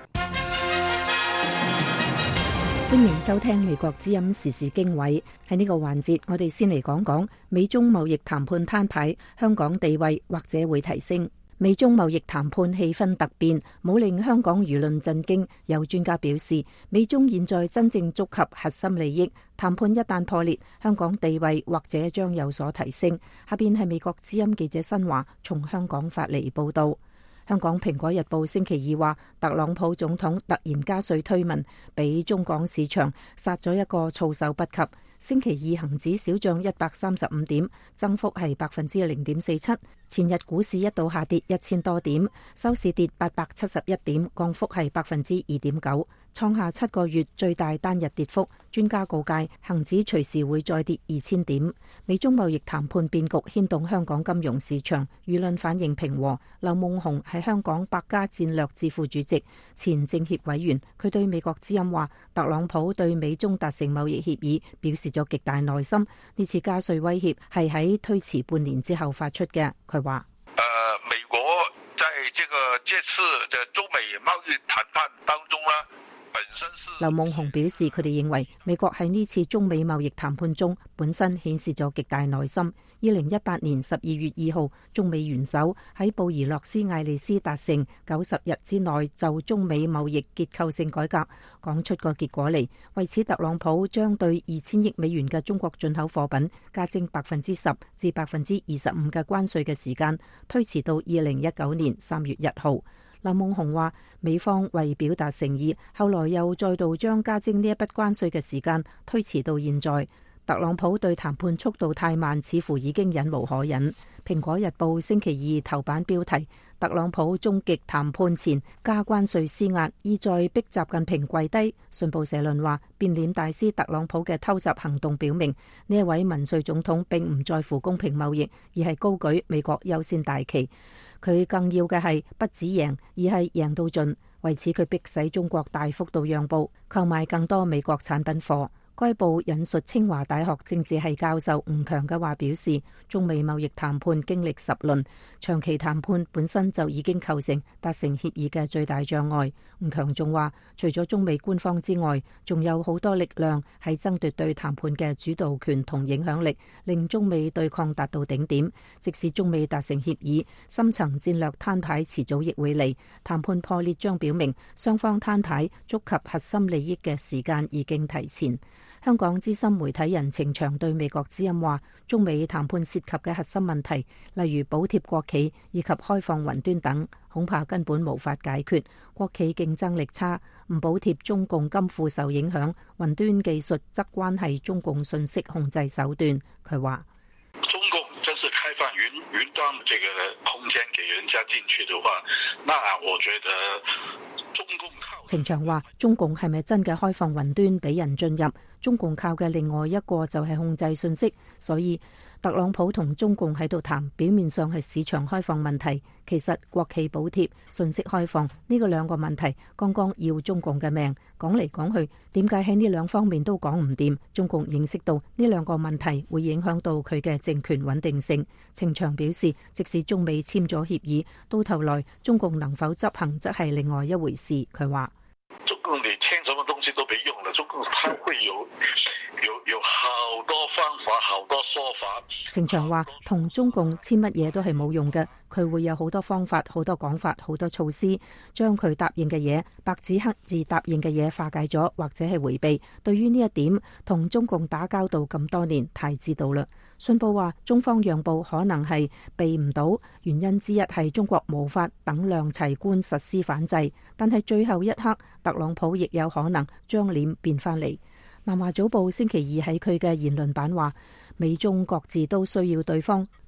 歡迎收聽美國之音時事經緯。喺呢個環節，我哋先嚟講講美中貿易談判攤牌，香港地位或者會提升。美中貿易談判氣氛突變，冇令香港輿論震驚。有專家表示，美中現在真正觸及核心利益，談判一旦破裂，香港地位或者將有所提升。下邊係美國之音記者新華從香港發嚟報道。香港蘋果日報星期二話，特朗普總統突然加稅推文，俾中港市場殺咗一個措手不及。星期二恒指小漲135點，增幅係0.47%。前日股市一度下跌1000多點，收市跌871點，降幅係2.9%，創下7個月最大單日跌幅。專家告誡，恒指隨時會再跌2000點。美中貿易談判變局牽動香港金融市場，輿論反應平和。劉夢熊係香港百家戰略智庫主席、前政協委員，佢對美國之音話，特朗普對美中達成貿易協議表示咗極大耐心，呢次加稅威脅係喺推遲半年之後發出嘅。佢話： 美國在這次的中美貿易談判當中呢，本身是劉夢熊表示，佢哋認為美國喺呢次中美貿易談判中本身顯示咗極大耐心。2018年12月2號，中美元首喺布宜諾斯艾利斯達成90日之內就中美貿易結構性改革講出個結果嚟。為此，特朗普將對2000億美元嘅中國進口貨品加徵10%至25%嘅關稅嘅時間推遲到2019年3月1號。劉夢熊話，美方為表達誠意，後來又再度將加徵呢一筆關稅嘅時間推遲到現在。特朗普對談判速度太慢，似乎已經忍無可忍。蘋果日報星期二頭版標題：特朗普終極談判前加關稅施壓，意在逼習近平跪低。信報社論話，變臉大師特朗普嘅偷襲行動表明，呢一位民粹總統並唔在乎公平貿易，而係高舉美國優先大旗。佢更要嘅係不止贏，而係贏到盡。為此，佢迫使中國大幅度讓步，購買更多美國產品貨。該報引述清華大學政治系教授吳強嘅話表示，中美貿易談判經歷10輪，長期談判本身就已經構成達成協議嘅最大障礙。吳強仲話，除咗中美官方之外，仲有好多力量喺爭奪對談判嘅主導權同影響力，令中美對抗達到頂點。即使中美達成協議，深層戰略攤牌遲早亦會嚟。談判破裂將表明雙方攤牌觸及核心利益嘅時間已經提前。香港資深媒體人程翔對美國之音話，中美談判涉及嘅核心問題，例如補貼國企以及開放雲端等，恐怕根本無法解決。國企競爭力差，唔補貼中共金庫受影響，雲端技術則關係中共信息控制手段。佢話： 中共真是開放雲端這個空間給人家進去的話，那我覺得中共靠。 程翔話：中共係咪真嘅開放雲端俾人進入？中共靠嘅另外一個就係控制信息，所以特朗普同中共喺度談，表面上係市場開放問題，其實國企補貼、信息開放呢個兩個問題，剛剛要中共嘅命。講嚟講去，點解喺呢兩方面都講唔掂？中共認識到呢兩個問題會影響到佢嘅政權穩定性。程翔表示，即使中美簽咗協議，到頭來中共能否執行，則係另外一回事。佢話： 中共你簽什麼東西都沒用了，中共它會有好多方法，好多說法。 程翔話，同中共簽乜嘢都係冇用嘅，佢會有好多方法、好多講法、好多措施，將佢答應嘅嘢、白紙黑字答應嘅嘢化解咗，或者係迴避。對於呢一點，同中共打交道咁多年，太知道啦。信報話，中方讓步可能係避唔到，原因之一係中國無法等量齊觀實施反制，但係最後一刻，特朗普亦有可能將臉變翻嚟。南華早報星期二喺佢嘅言論版話，美中各自都需要對方，特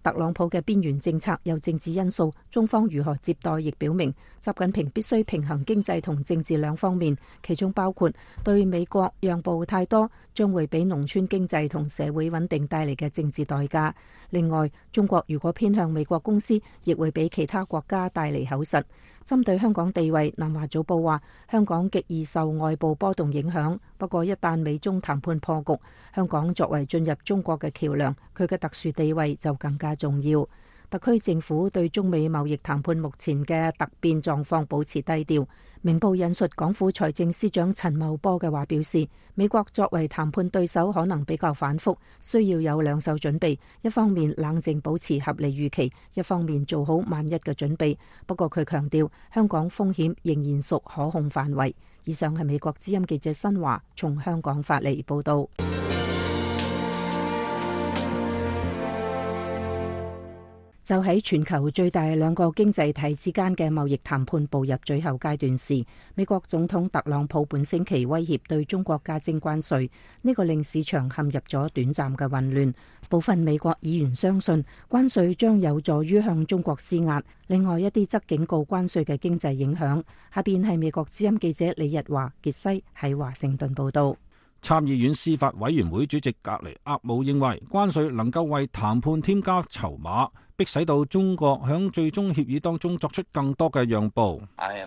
特朗普嘅邊緣政策有政治因素，中方如何接待亦表明，習近平必須平衡經濟同政治兩方面，其中包括對美國讓步太多，將會俾農村經濟同社會穩定帶嚟嘅政治代價。另外，中國如果偏向美國公司，亦會俾其他國家帶嚟口實。針對香港地位，南華早報話，香港極易受外部波動影響，不過一旦美中談判破局，香港作為進入中國嘅橋梁，佢嘅特殊地位就更加重要。特區政府對中美貿易談判目前嘅突變狀況保持低調。明報引述港府財政司長陳茂波嘅話表示，美國作為談判對手可能比較反覆，需要有兩手準備，一方面冷靜保持合理預期，一方面做好萬一嘅準備。不過佢強調，香港風險仍然屬可控範圍。以上係美國之音記者新華從香港發嚟報道。就喺全球最大兩個經濟體之間嘅貿易談判步入最後階段時，美國總統特朗普本星期威脅對中國加徵關稅，呢個令市場陷入咗短暫嘅混亂。部分美國議員相信關稅將有助於向中國施壓，另外一啲則警告關稅嘅經濟影響。下邊係美國之音記者李日華傑西喺華盛頓報道。 參議院司法委員會主席格雷厄姆認為，關稅能夠為談判添加籌碼，迫使到中國響最終協議當中作出更多嘅讓步。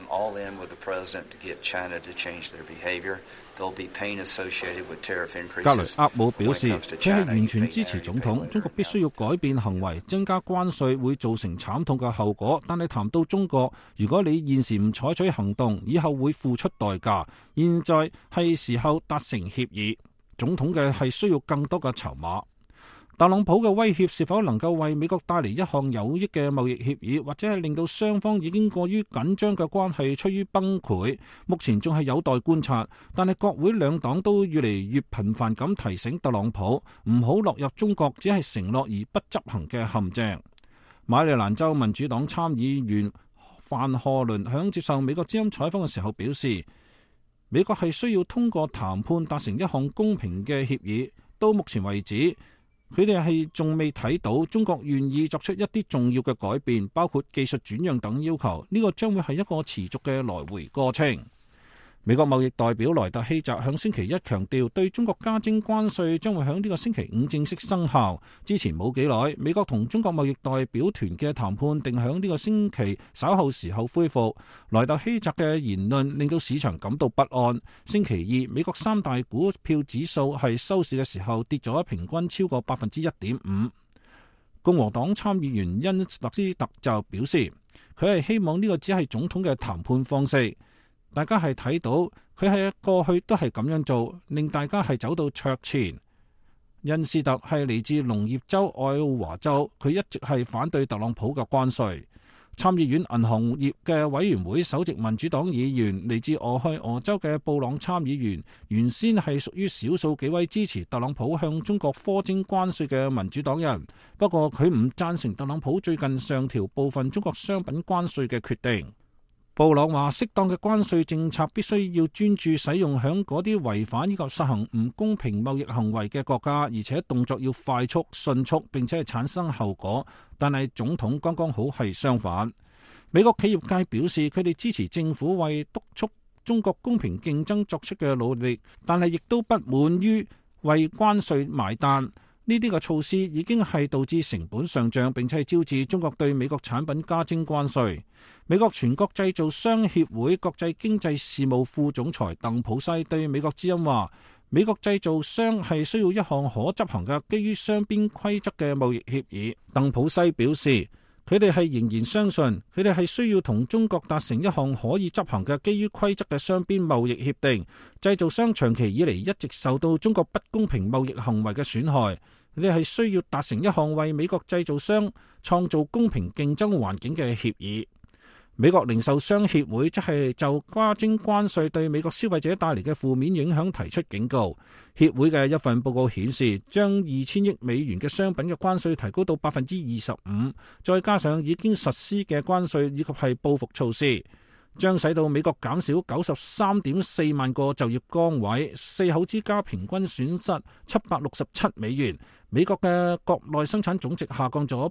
格雷厄姆表示，佢係完全支持總統，中國必須要改變行為，增加關稅會造成慘痛嘅後果。但係談到中國，如果你現時唔採取行動，以後會付出代價。現在係時候達成協議，總統嘅係需要更多嘅籌碼。特朗普嘅威脅是否能夠為美國帶嚟一項有益嘅貿易協議，或者係令到雙方已經過於緊張嘅關係趨於崩潰，目前仲係有待觀察。但係國會兩黨都越嚟越頻繁咁提醒特朗普唔好落入中國只係承諾而不執行嘅陷阱。馬里蘭州民主黨參議員范賀倫響接受美國之音採訪嘅時候表示，美國係需要通過談判達成一項公平嘅協議。到目前為止，佢哋係仲未睇到中國願意作出一啲重要嘅改變，包括技術轉讓等要求。呢個將會係一個持續嘅來回過程。美國貿易代表萊特希澤響星期一強調，對中國加徵關稅將會響呢個星期五正式生效。之前冇幾耐，美國同中國貿易代表團嘅談判定響呢個星期稍後時候恢復。萊特希澤嘅言論令到市場感到不安。星期二，美國三大股票指數係收市嘅時候跌咗平均超過1.5%。共和黨參議員恩特斯特就表示，佢係希望呢個只係總統嘅談判方式。大家係睇到佢係過去都係咁樣做，令大家係走到桌前。恩斯特係嚟自農業州愛奧華州，佢一直係反對特朗普嘅關稅。參議院銀行業嘅委員會首席民主黨議員嚟自俄亥俄州嘅布朗參議員，原先係屬於少數幾位支持特朗普向中國課徵關稅嘅民主黨人，不過佢唔贊成特朗普最近上調部分中國商品關稅嘅決定。布朗話，適當嘅關稅政策必須要專注使用響嗰啲違反以及實行唔公平貿易行為嘅國家，而且動作要快速、迅速，並且係產生後果。但係總統剛剛好係相反。美國企業界表示，佢哋支持政府為督促中國公平競爭作出嘅努力，但係亦都不滿於為關稅埋單。呢啲嘅措施已經係導致成本上漲，並且係招致中國對美國產品加徵關稅。美國全國製造商協會國際經濟事務副總裁鄧普西對美國之音話，美國製造商係需要一項可執行嘅基於雙邊規則嘅貿易協議。鄧普西表示，佢哋係仍然相信佢哋係需要同中國達成一項可以執行嘅基於規則嘅雙邊貿易協定。製造商長期以嚟一直受到中國不公平貿易行為嘅損害，佢哋係需要達成一項為美國製造商創造公平競爭環境嘅協議。美國零售商協會則係就加徵關稅對美國消費者帶嚟嘅負面影響提出警告。協會嘅一份報告顯示，將2000億美元嘅商品嘅關稅提高到25%，再加上已經實施嘅關稅以及係報復措施， 將使到美國減少93.4萬個就業崗位，4口之家平均損失767美元。美國嘅國內生產總值下降咗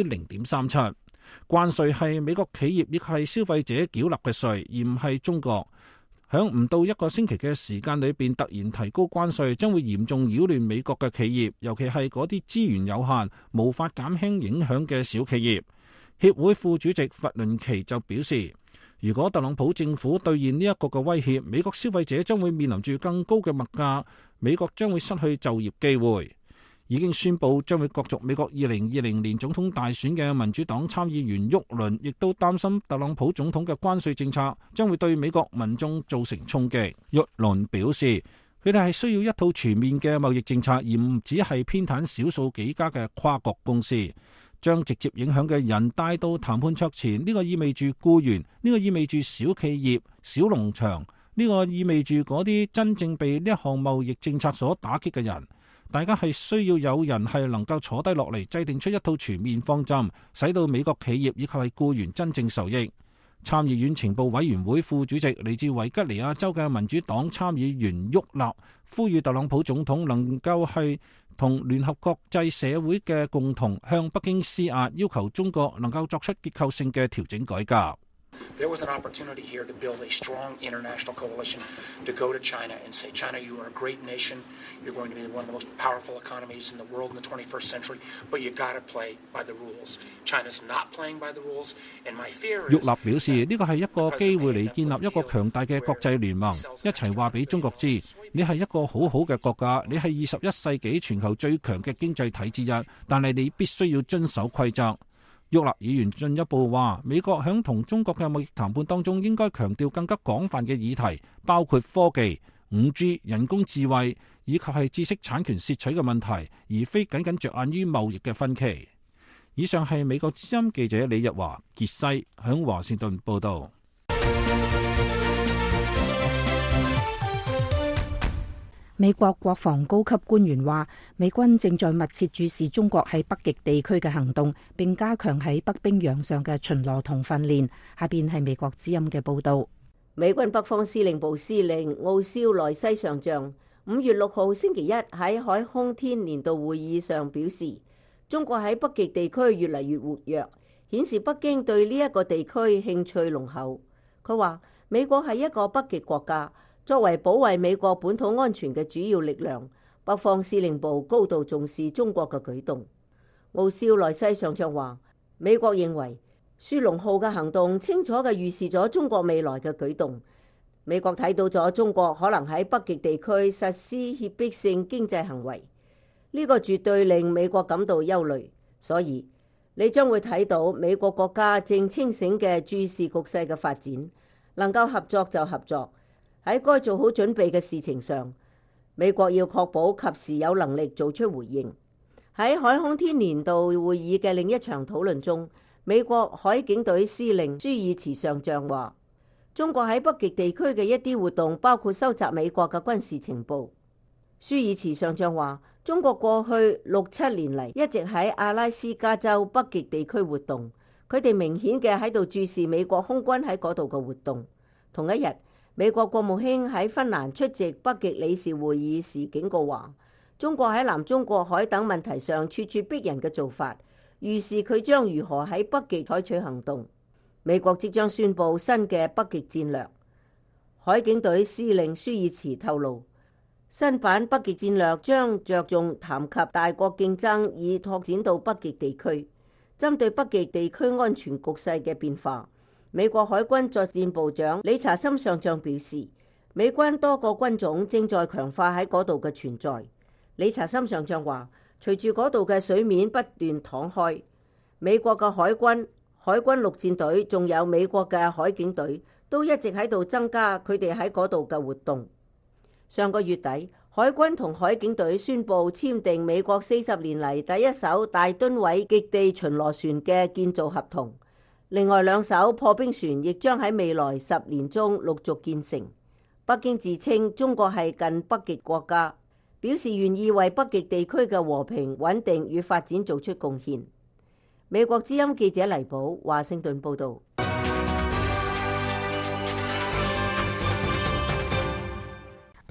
0.37%。關稅係美國企業亦係消費者繳納嘅稅，而唔係中國。響唔到一個星期嘅時間裏邊突然提高關稅，將會嚴重擾亂美國嘅企業，尤其係嗰啲資源有限、無法減輕影響嘅小企業。協會副主席弗倫奇就表示，如果特朗普政府兌現呢一個嘅威脅，美國消費者將會面臨住更高嘅物價，美國將會失去就業機會。已經宣布將會角逐美國2020年總統大選嘅民主黨參議員沃倫，亦都擔心特朗普總統嘅關稅政策將會對美國民眾造成衝擊。沃倫表示，佢哋係需要一套全面嘅貿易政策，而唔只係偏袒少數幾家嘅跨國公司。將直接影響嘅人帶到談判桌前，呢個意味住僱員，呢個意味住小企業、小農場，呢個意味住嗰啲真正被呢一項貿易政策所打擊嘅人。大家係需要有人係能夠坐低落嚟，制定出一套全面方針，使到美國企業以及係僱員真正受益。參議院情報委員會副主席嚟自維吉尼亞州嘅民主黨參議員沃納呼籲特朗普總統能夠係同聯合國際社會嘅共同向北京施壓，要求中國能夠作出結構性嘅調整改革。 There was an opportunity here to build a strong international coalition to go to China and say, China, you are a great nation. You're going to be one of the most powerful economies in the world in the 21st century, but you got to play by the rules. China's not playing by the rules, and my fear is... 沃納表示，呢個係一個機會嚟建立一個強大嘅國際聯盟，一齊話俾中國知，你係一個好好嘅國家，你係21世紀全球最強嘅經濟體之一，但係你必須要遵守規則。沃納議員進一步話，美國響同中國嘅貿易談判當中應該強調更加廣泛嘅議題，包括科技、5G、人工智慧以及係知識產權竊取嘅問題，而非僅僅着眼於貿易嘅分歧。以上係美國之音記者李日華傑西響華盛頓報道。 美國國防高級官員話，美軍正在密切注視中國喺北極地區嘅行動，並加強喺北冰洋上嘅巡邏同訓練。下邊係美國之音嘅報道。 美軍北方司令部司令奧肖萊西上將5月6號星期一喺海空天年度會議上表示，中國喺北極地區越嚟越活躍，顯示北京對呢一個地區興趣濃厚。佢話美國係一個北極國家，作為保衛美國本土安全嘅主要力量，北方司令部高度重視中國嘅舉動。奧肖萊西上將話，美國認為雪龍號嘅行動清楚嘅預示咗中國未來嘅舉動。美國睇到咗中國可能喺北極地區實施脅迫性經濟行為，呢個絕對令美國感到憂慮。所以你將會睇到美國國家正清醒嘅注視局勢嘅發展，能夠合作就合作。喺該做好準備嘅事情上，美國要確保及時有能力做出回應。喺海空天年度會議嘅另一場討論中，美國海警隊司令舒爾茨上將話，中國喺北極地區嘅一啲活動包括收集美國嘅軍事情報。舒爾茨上將話，中國過去6-7年嚟一直喺阿拉斯加州北極地區活動，佢哋明顯嘅喺度注視美國空軍喺嗰度嘅活動。同一日，美國國務卿喺芬蘭出席北極理事會議時警告話，中國喺南中國海等問題上咄咄逼人嘅做法，預示佢將如何喺北極採取行動。美國即將宣布新嘅北極戰略。海警隊司令舒爾茨透露，新版北極戰略將着重談及大國競爭，以拓展到北極地區。針對北極地區安全局勢嘅變化，美國海軍作戰部長理查森上將表示，美軍多個軍種正在強化喺嗰度嘅存在。理查森上將話，隨住嗰度嘅水面不斷淌開，美國嘅海軍陸戰隊仲有美國嘅海警隊都一直喺度增加佢哋喺嗰度嘅活動。上個月底，海軍同海警隊宣布簽訂美國40年嚟第一艘大噸位極地巡邏船嘅建造合同。另外2艘破冰船亦將喺未來10年中陸續建成。北京自稱中國係近北極國家，表示願意為北極地區嘅和平穩定與發展做出貢獻。美國之音記者黎寶華盛頓報道。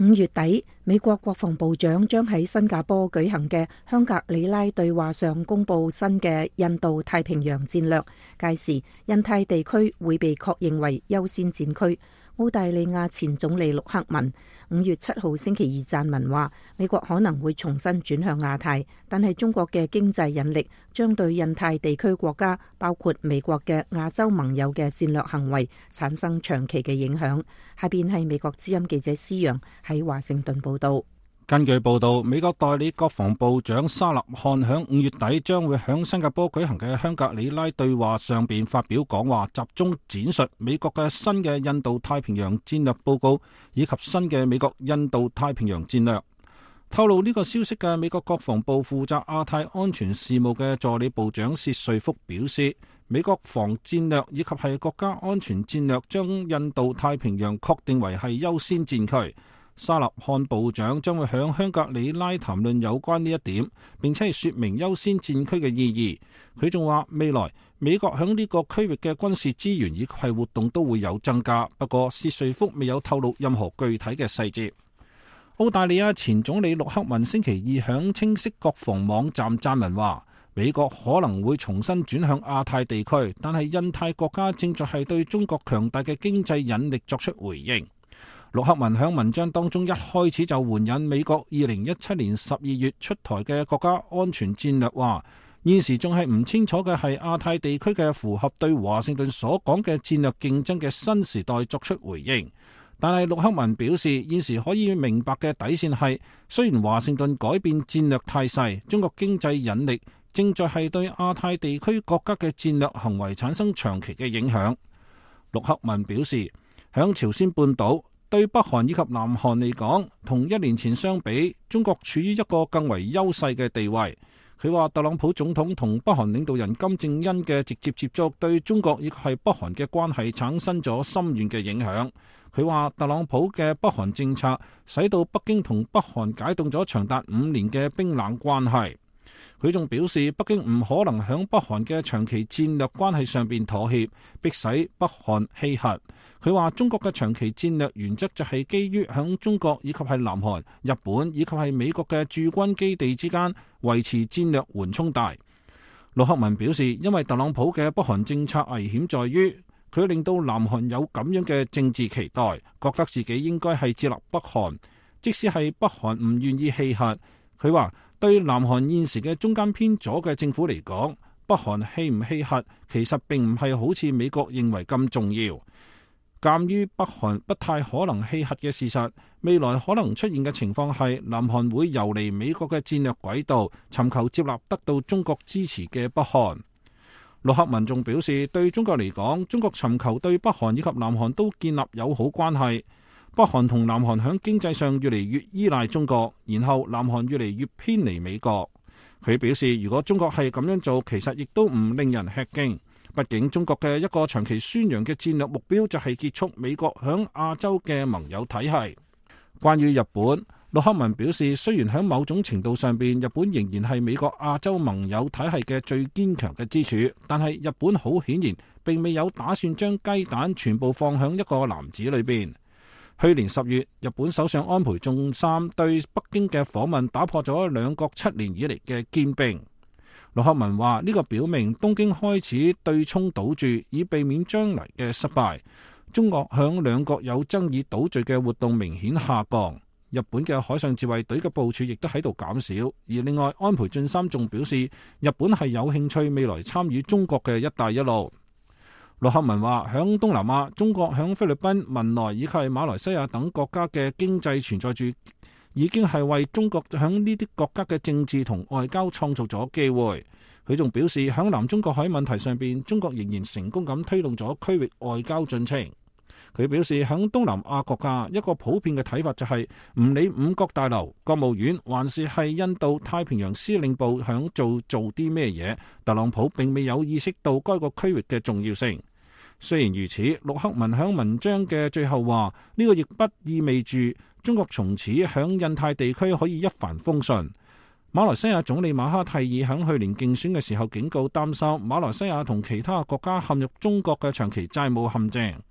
5月底，美國國防部長將喺新加坡舉行嘅香格里拉對話上公布新嘅印度太平洋戰略，屆時印太地區會被確認為優先戰區。澳大利亞前總理陸克文5月7號星期二撰文話，美國可能會重新轉向亞太，但係中國嘅經濟引力將對印太地區國家，包括美國嘅亞洲盟友嘅戰略行為產生長期嘅影響。下邊係美國之音記者施陽喺華盛頓報道。 根據報道，美國代理國防部長沙納漢響5月底將會響新加坡舉行嘅香格里拉對話上邊發表講話，集中展述美國嘅新嘅印度太平洋戰略報告以及新嘅美國印度太平洋戰略。透露呢個消息嘅美國國防部負責亞太安全事務嘅助理部長薛瑞福表示，美國防戰略以及係國家安全戰略將印度太平洋確定為係優先戰區。沙納漢部長將會響香格里拉談論有關呢一點，並且係說明優先戰區嘅意義。佢仲話未來美國響呢個區域嘅軍事資源以及係活動都會有增加，不過薛瑞福未有透露任何具體嘅細節。澳大利亞前總理陸克文星期二響清晰國防網站撰文話，美國可能會重新轉向亞太地區，但係印太國家正在係對中國強大嘅經濟引力作出回應。陸克文響文章當中一開始就援引美國2017年12月出台嘅國家安全戰略，話現時仲係唔清楚嘅係亞太地區嘅符合對華盛頓所講嘅戰略競爭嘅新時代作出回應。但係陸克文表示，現時可以明白嘅底線係，雖然華盛頓改變戰略態勢，中國經濟引力正在係對亞太地區國家嘅戰略行為產生長期嘅影響。陸克文表示，響朝鮮半島對北韓以及南韓嚟講，同1年前相比，中國處於一個更為優勢嘅地位。佢話特朗普總統同北韓領導人金正恩嘅直接接觸，對中國以及係北韓嘅關係產生咗深遠嘅影響。佢話特朗普嘅北韓政策，使到北京同北韓解凍咗長達5年嘅冰冷關係。佢仲表示，北京唔可能響北韓嘅長期戰略關係上邊妥協，迫使北韓棄核。佢話中國嘅長期戰略原則就係基於響中國以及係南韓、日本以及係美國嘅駐軍基地之間維持戰略緩衝帶。陸克文表示，因為特朗普嘅北韓政策危險在於，佢令到南韓有咁樣嘅政治期待，覺得自己應該係接納北韓，即使係北韓唔願意棄核。佢話對南韓現時嘅中間偏左嘅政府嚟講，北韓棄唔棄核其實並唔係好似美國認為咁重要。鑑於北韓不太可能棄核嘅事實，未來可能出現嘅情況係南韓會游離美國嘅戰略軌道，尋求接納得到中國支持嘅北韓。陸克文仲表示，對中國嚟講，中國尋求對北韓以及南韓都建立友好關係。北韓同南韓喺經濟上越嚟越依賴中國，然後南韓越嚟越偏離美國。佢表示，如果中國係咁樣做，其實亦都唔令人吃驚。畢竟中國嘅一個長期宣揚嘅戰略目標就係結束美國響亞洲嘅盟友體系。關於日本，陸克文表示，雖然喺某種程度上邊，日本仍然係美國亞洲盟友體系嘅最堅強嘅支柱，但係日本好顯然並未有打算將雞蛋全部放響一個籃子裏邊。去年10月，日本首相安倍晉三對北京嘅訪問打破咗兩國7年以嚟嘅堅冰。陸克文話，呢個表明東京開始對沖賭注，以避免將來嘅失敗。中國響兩國有爭議賭注嘅活動明顯下降，日本嘅海上自衛隊嘅部署亦都喺度減少。而另外，安倍晉三仲表示，日本係有興趣未來參與中國嘅一帶一路。陸克文話，響東南亞，中國響菲律賓、文萊以及馬來西亞等國家嘅經濟存在住，已經係為中國響呢啲國家嘅政治同外交創造咗機會。佢仲表示，響南中國海問題上邊，中國仍然成功咁推動咗區域外交進程。佢表示，響東南亞國家一個普遍嘅睇法就係，唔理五角大樓、國務院還是係印度太平洋司令部響做啲咩嘢，特朗普並未有意識到該個區域嘅重要性。雖然如此，陸克文響文章嘅最後話，呢個亦不意味住中國從此響印太地區可以一帆風順。馬來西亞總理馬哈蒂爾響去年競選嘅時候警告，擔心馬來西亞同其他國家陷入中國嘅長期債務陷阱。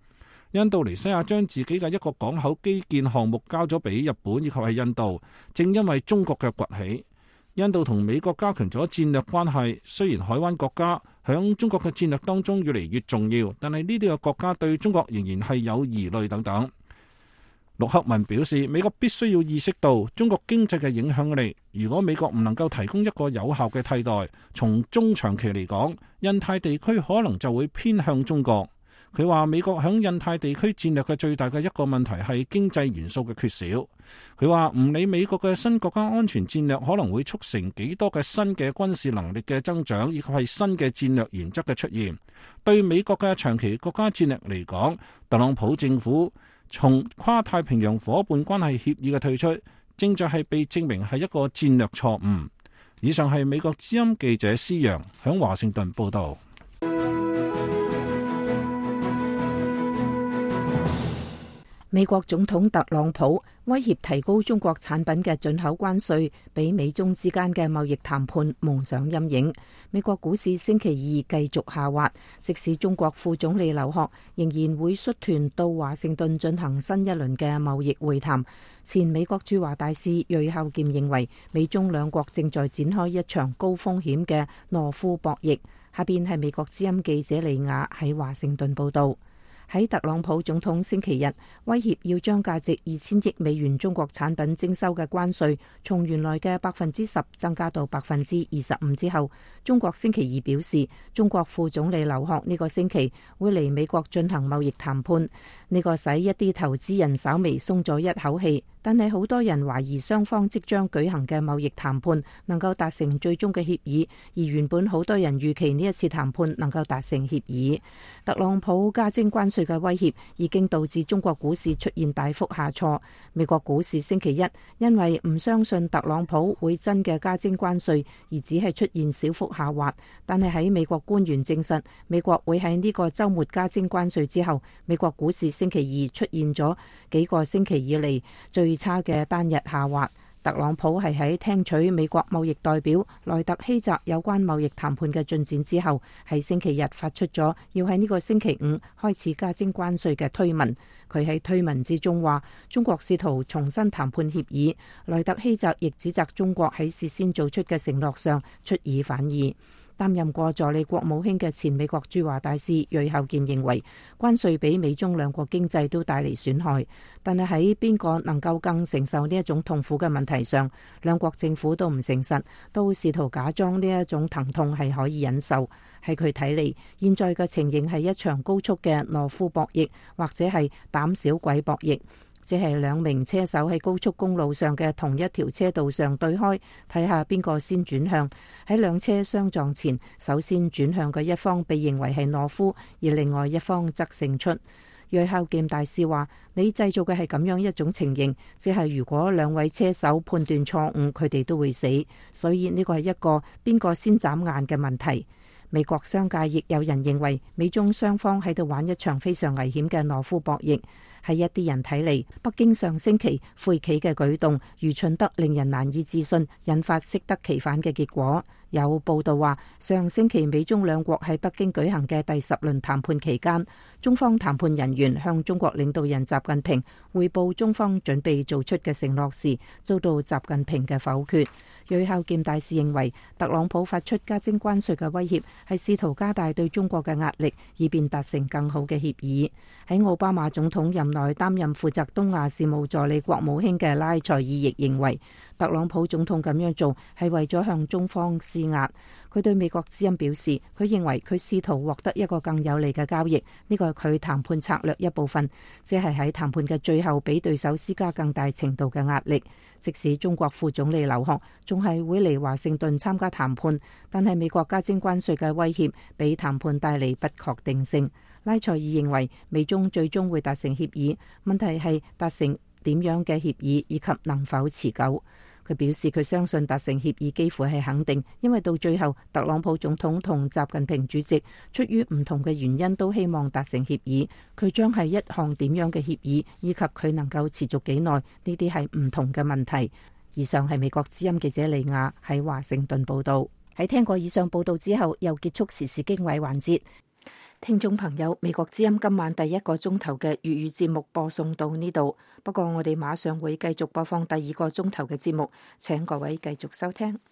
印度尼西亞將自己嘅一個港口基建項目交咗俾日本以及係印度，正因為中國嘅崛起。印度同美國加強咗戰略關係，雖然海灣國家響中國嘅戰略當中越嚟越重要，但係呢啲嘅國家對中國仍然係有疑慮等等。陸克文表示，美國必須要意識到中國經濟嘅影響力，如果美國唔能夠提供一個有效嘅替代，從中長期嚟講，印太地區可能就會偏向中國。佢話美國響印太地區戰略嘅最大嘅一個問題係經濟元素嘅缺少。佢話唔理美國嘅新國家安全戰略可能會促成幾多嘅新嘅軍事能力嘅增長，以及係新嘅戰略原則嘅出現，對美國嘅長期國家戰略嚟講，特朗普政府從跨太平洋夥伴關係協議嘅退出，正在係被證明係一個戰略錯誤。以上係美國之音記者施陽響華盛頓報道。 美國總統特朗普威脅提高中國產品嘅進口關稅，俾美中之間嘅貿易談判蒙上陰影。美國股市星期二繼續下滑，即使中國副總理劉鶴仍然會率團到華盛頓進行新一輪嘅貿易會談。前美國駐華大使芮孝儉認為，美中兩國正在展開一場高風險嘅懦夫博弈。下邊係美國之音記者李雅喺華盛頓報道。喺特朗普總統星期日威脅要將價值2000億美元中國產品徵收嘅關稅從原來嘅10%增加到25%之後，中國星期二表示，中國副總理劉鶴呢個星期會嚟美國進行貿易談判。呢個使一啲投資人稍微鬆咗一口氣，但係好多人懷疑雙方即將舉行嘅貿易談判能夠達成最終嘅協議，而原本好多人預期呢一次談判能夠達成協議。特朗普加徵關稅嘅威脅已經導致中國股市出現大幅下挫。美國股市星期一因為唔相信特朗普會真嘅加徵關稅，而只係出現小幅下滑。但係喺美國官員證實美國會喺呢個週末加徵關稅之後，美國股市星期二出現咗幾個星期以嚟最差嘅單日下滑。特朗普係喺聽取美國貿易代表萊特希澤有關貿易談判嘅進展之後，喺星期日發出咗要喺呢個星期五開始加徵關稅嘅推文。佢喺推文之中話，中國試圖重新談判協議。萊特希澤亦指責中國喺事先做出嘅承諾上出爾反爾。擔任過助理國務卿嘅前美國駐華大使芮孝儉認為，關稅俾美中兩國經濟都帶嚟損害，但係喺邊個能夠更承受呢一種痛苦嘅問題上，兩國政府都唔誠實，都試圖假裝呢一種疼痛係可以忍受。喺佢睇嚟，現在嘅情形係一場高速嘅懦夫博弈，或者係膽小鬼博弈。即係兩名車手喺高速公路上嘅同一條車道上對開，睇下邊個先轉向。喺兩車相撞前，首先轉向嘅一方被認為係懦夫，而另外一方則勝出。芮孝儉大使話：你製造嘅係咁樣一種情形，即係如果兩位車手判斷錯誤，佢哋都會死。所以呢個係一個邊個先眨眼嘅問題。美國商界亦有人認為，美中雙方喺度玩一場非常危險嘅懦夫博弈。喺一啲人睇嚟，北京上星期晦氣嘅舉動愚蠢得令人難以置信，引發適得其反嘅結果。有報道話，上星期美中兩國喺北京舉行嘅第10輪談判期間，中方談判人員向中國領導人習近平匯報中方準備做出嘅承諾時，遭到習近平嘅否決。芮孝儉大使認為，特朗普發出加徵關稅嘅威脅係試圖加大對中國嘅壓力，以便達成更好嘅協議。喺奧巴馬總統任內擔任負責東亞事務助理國務卿嘅拉塞爾亦認為，特朗普總統咁樣做係為咗向中方施壓。佢對美國之音表示，佢認為佢試圖獲得一個更有利嘅交易，呢個係佢談判策略一部分，即係喺談判嘅最後俾對手施加更大程度嘅壓力。即使中國副總理劉鶴仲係會嚟華盛頓參加談判，但係美國加徵關稅嘅威脅俾談判帶嚟不確定性。拉塞爾認為美中最終會達成協議，問題係達成點樣嘅協議以及能否持久。佢表示佢相信達成協議幾乎係肯定，因為到最後特朗普總統同習近平主席出於唔同嘅原因都希望達成協議。佢將係一項點樣嘅協議，以及佢能夠持續幾耐，呢啲係唔同嘅問題。以上係美國之音記者李亞喺華盛頓報道。喺聽過以上報道之後，又結束時事經緯環節。 聽眾朋友，美國之音今晚第1個鐘頭嘅粵語節目播送到呢度，不過我哋馬上會繼續播放第2個鐘頭嘅節目，請各位繼續收聽。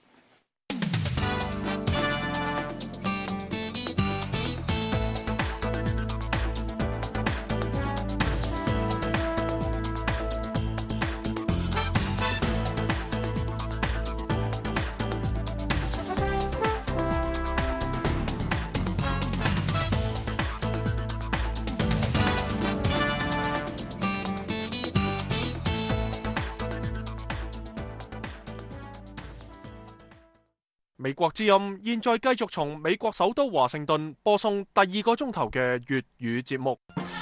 美國之音現在繼續從美國首都華盛頓播送第2個鐘頭嘅粵語節目。